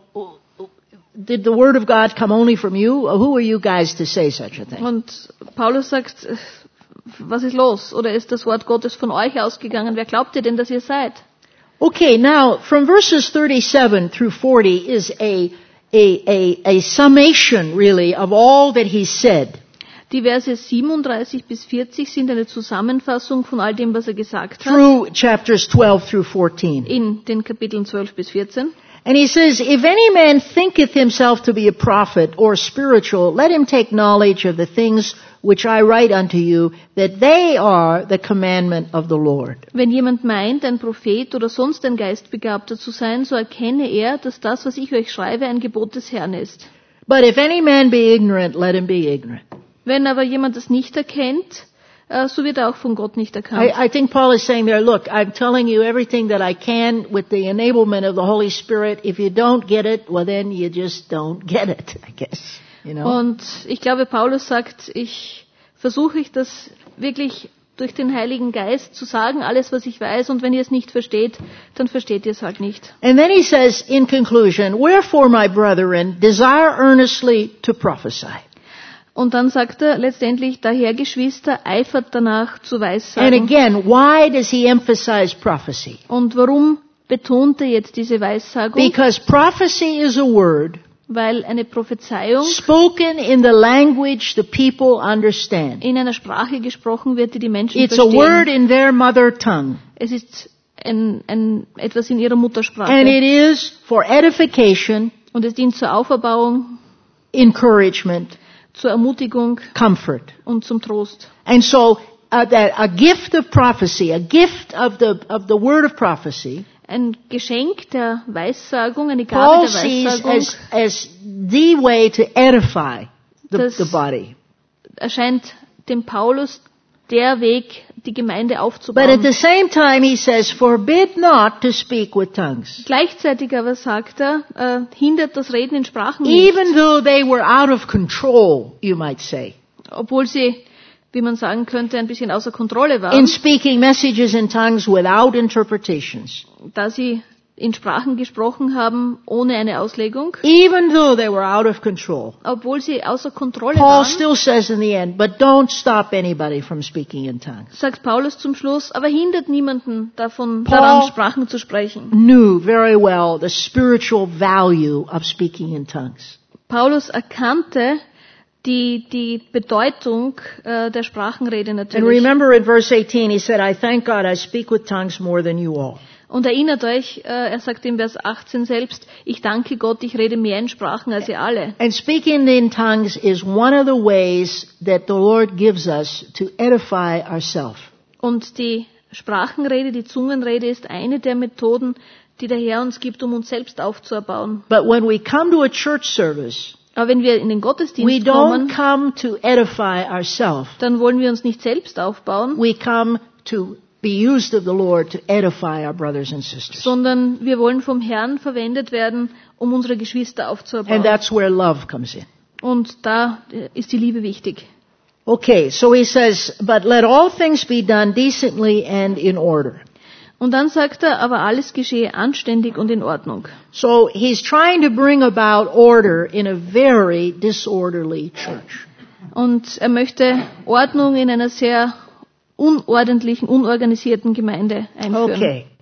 did the word of God come only from you? Or who are you guys to say such a thing? Und Paulus sagt, äh, was ist los? Oder ist das Wort Gottes von euch ausgegangen? Wer glaubt ihr denn, dass ihr seid? Okay, now, from verses thirty-seven through forty is a, a, a, a summation, really, of all that he said. Die Verse siebenunddreißig bis vierzig sind eine Zusammenfassung von all dem, was er gesagt hat, Through chapters twelve through fourteen. in den Kapiteln zwölf bis vierzehn. And he says, if any man thinketh himself to be a prophet or spiritual, let him take knowledge of the things which I write unto you, that they are the commandment of the Lord. Wenn jemand meint, ein Prophet oder sonst ein Geistbegabter zu sein, so erkenne er, dass das, was ich euch schreibe, ein Gebot des Herrn ist. But if any man be ignorant, let him be ignorant. Wenn aber jemand das nicht erkennt, äh, so wird er auch von Gott nicht erkannt. I, I think Paul is saying there, look, I'm telling you everything that I can with the enablement of the Holy Spirit. If you don't get it, well then you just don't get it, I guess. You know? Und ich glaube, Paulus sagt, ich versuche ich das wirklich durch den Heiligen Geist zu sagen, alles was ich weiß, und wenn ihr es nicht versteht, dann versteht ihr es halt nicht. And then he says in conclusion, wherefore my brethren, desire earnestly to prophesy. Und dann sagt er letztendlich, daher Geschwister, eifert danach zu And Weissagen. again, why does he emphasize prophecy? Und warum betont er jetzt diese Weissagung? Because prophecy is a word Weil eine Prophezeiung spoken in the language the people understand. in einer Sprache gesprochen wird, die die Menschen It's a word verstehen. in their mother tongue. Es ist ein, ein, etwas in ihrer Muttersprache. And it is for edification, Und es dient zur Auferbauung, encouragement, zur Ermutigung comfort. und zum Trost. And so uh, that a gift of prophecy, a gift of the of the word of prophecy, Ein Geschenk der Weissagung, eine Gabe Paul der sees Weissagung as as the way to edify the, Das- the body. erscheint dem Paulus der Weg, die Gemeinde But at aufzubauen. the same time, he says, "Forbid not to speak with tongues, Gleichzeitig aber sagt er, äh, hindert das Reden in Sprachen nicht, even though they were out of control." You might say, obwohl sie, wie man sagen könnte, ein bisschen außer Kontrolle in waren, speaking messages in tongues without interpretations. da sie in Sprachen gesprochen haben, ohne eine Auslegung, even though they were out of control. obwohl sie außer Kontrolle Paul waren, still says in the end, but don't stop anybody from speaking in tongues. sagt Paulus zum Schluss, aber hindert niemanden davon, Paul- daran Sprachen zu sprechen. Knew very well the spiritual value of speaking in tongues. Paulus erkannte die, die Bedeutung äh, der Sprachenrede And natürlich. remember in verse eighteen, he said, I thank God I speak with tongues more than you all. Und erinnert euch, äh, er sagt in Vers achtzehn selbst, ich danke Gott, ich rede mehr in Sprachen als ihr alle. And speaking in tongues is one of the ways that the Lord gives us to edify ourselves. Und die Sprachenrede, die Zungenrede ist eine der Methoden, die der Herr uns gibt, um uns selbst aufzuerbauen. But when we come to a church service, Aber wenn wir in den we Gottesdienst don't kommen, come to edify ourselves. dann wollen wir uns nicht selbst aufbauen, We come to be used of the Lord to edify our brothers and sisters. sondern wir wollen vom Herrn verwendet werden, um unsere Geschwister And aufzuerbauen. that's where love comes in. Und da äh, ist die Liebe wichtig. Okay, so he says, but let all things be done decently and in order. Und dann sagt er, aber alles geschehe anständig und in Ordnung. So he's trying to bring about order in a very disorderly church. Und er möchte Ordnung in einer sehr unordentlichen, unorganisierten Gemeinde einführen. Okay.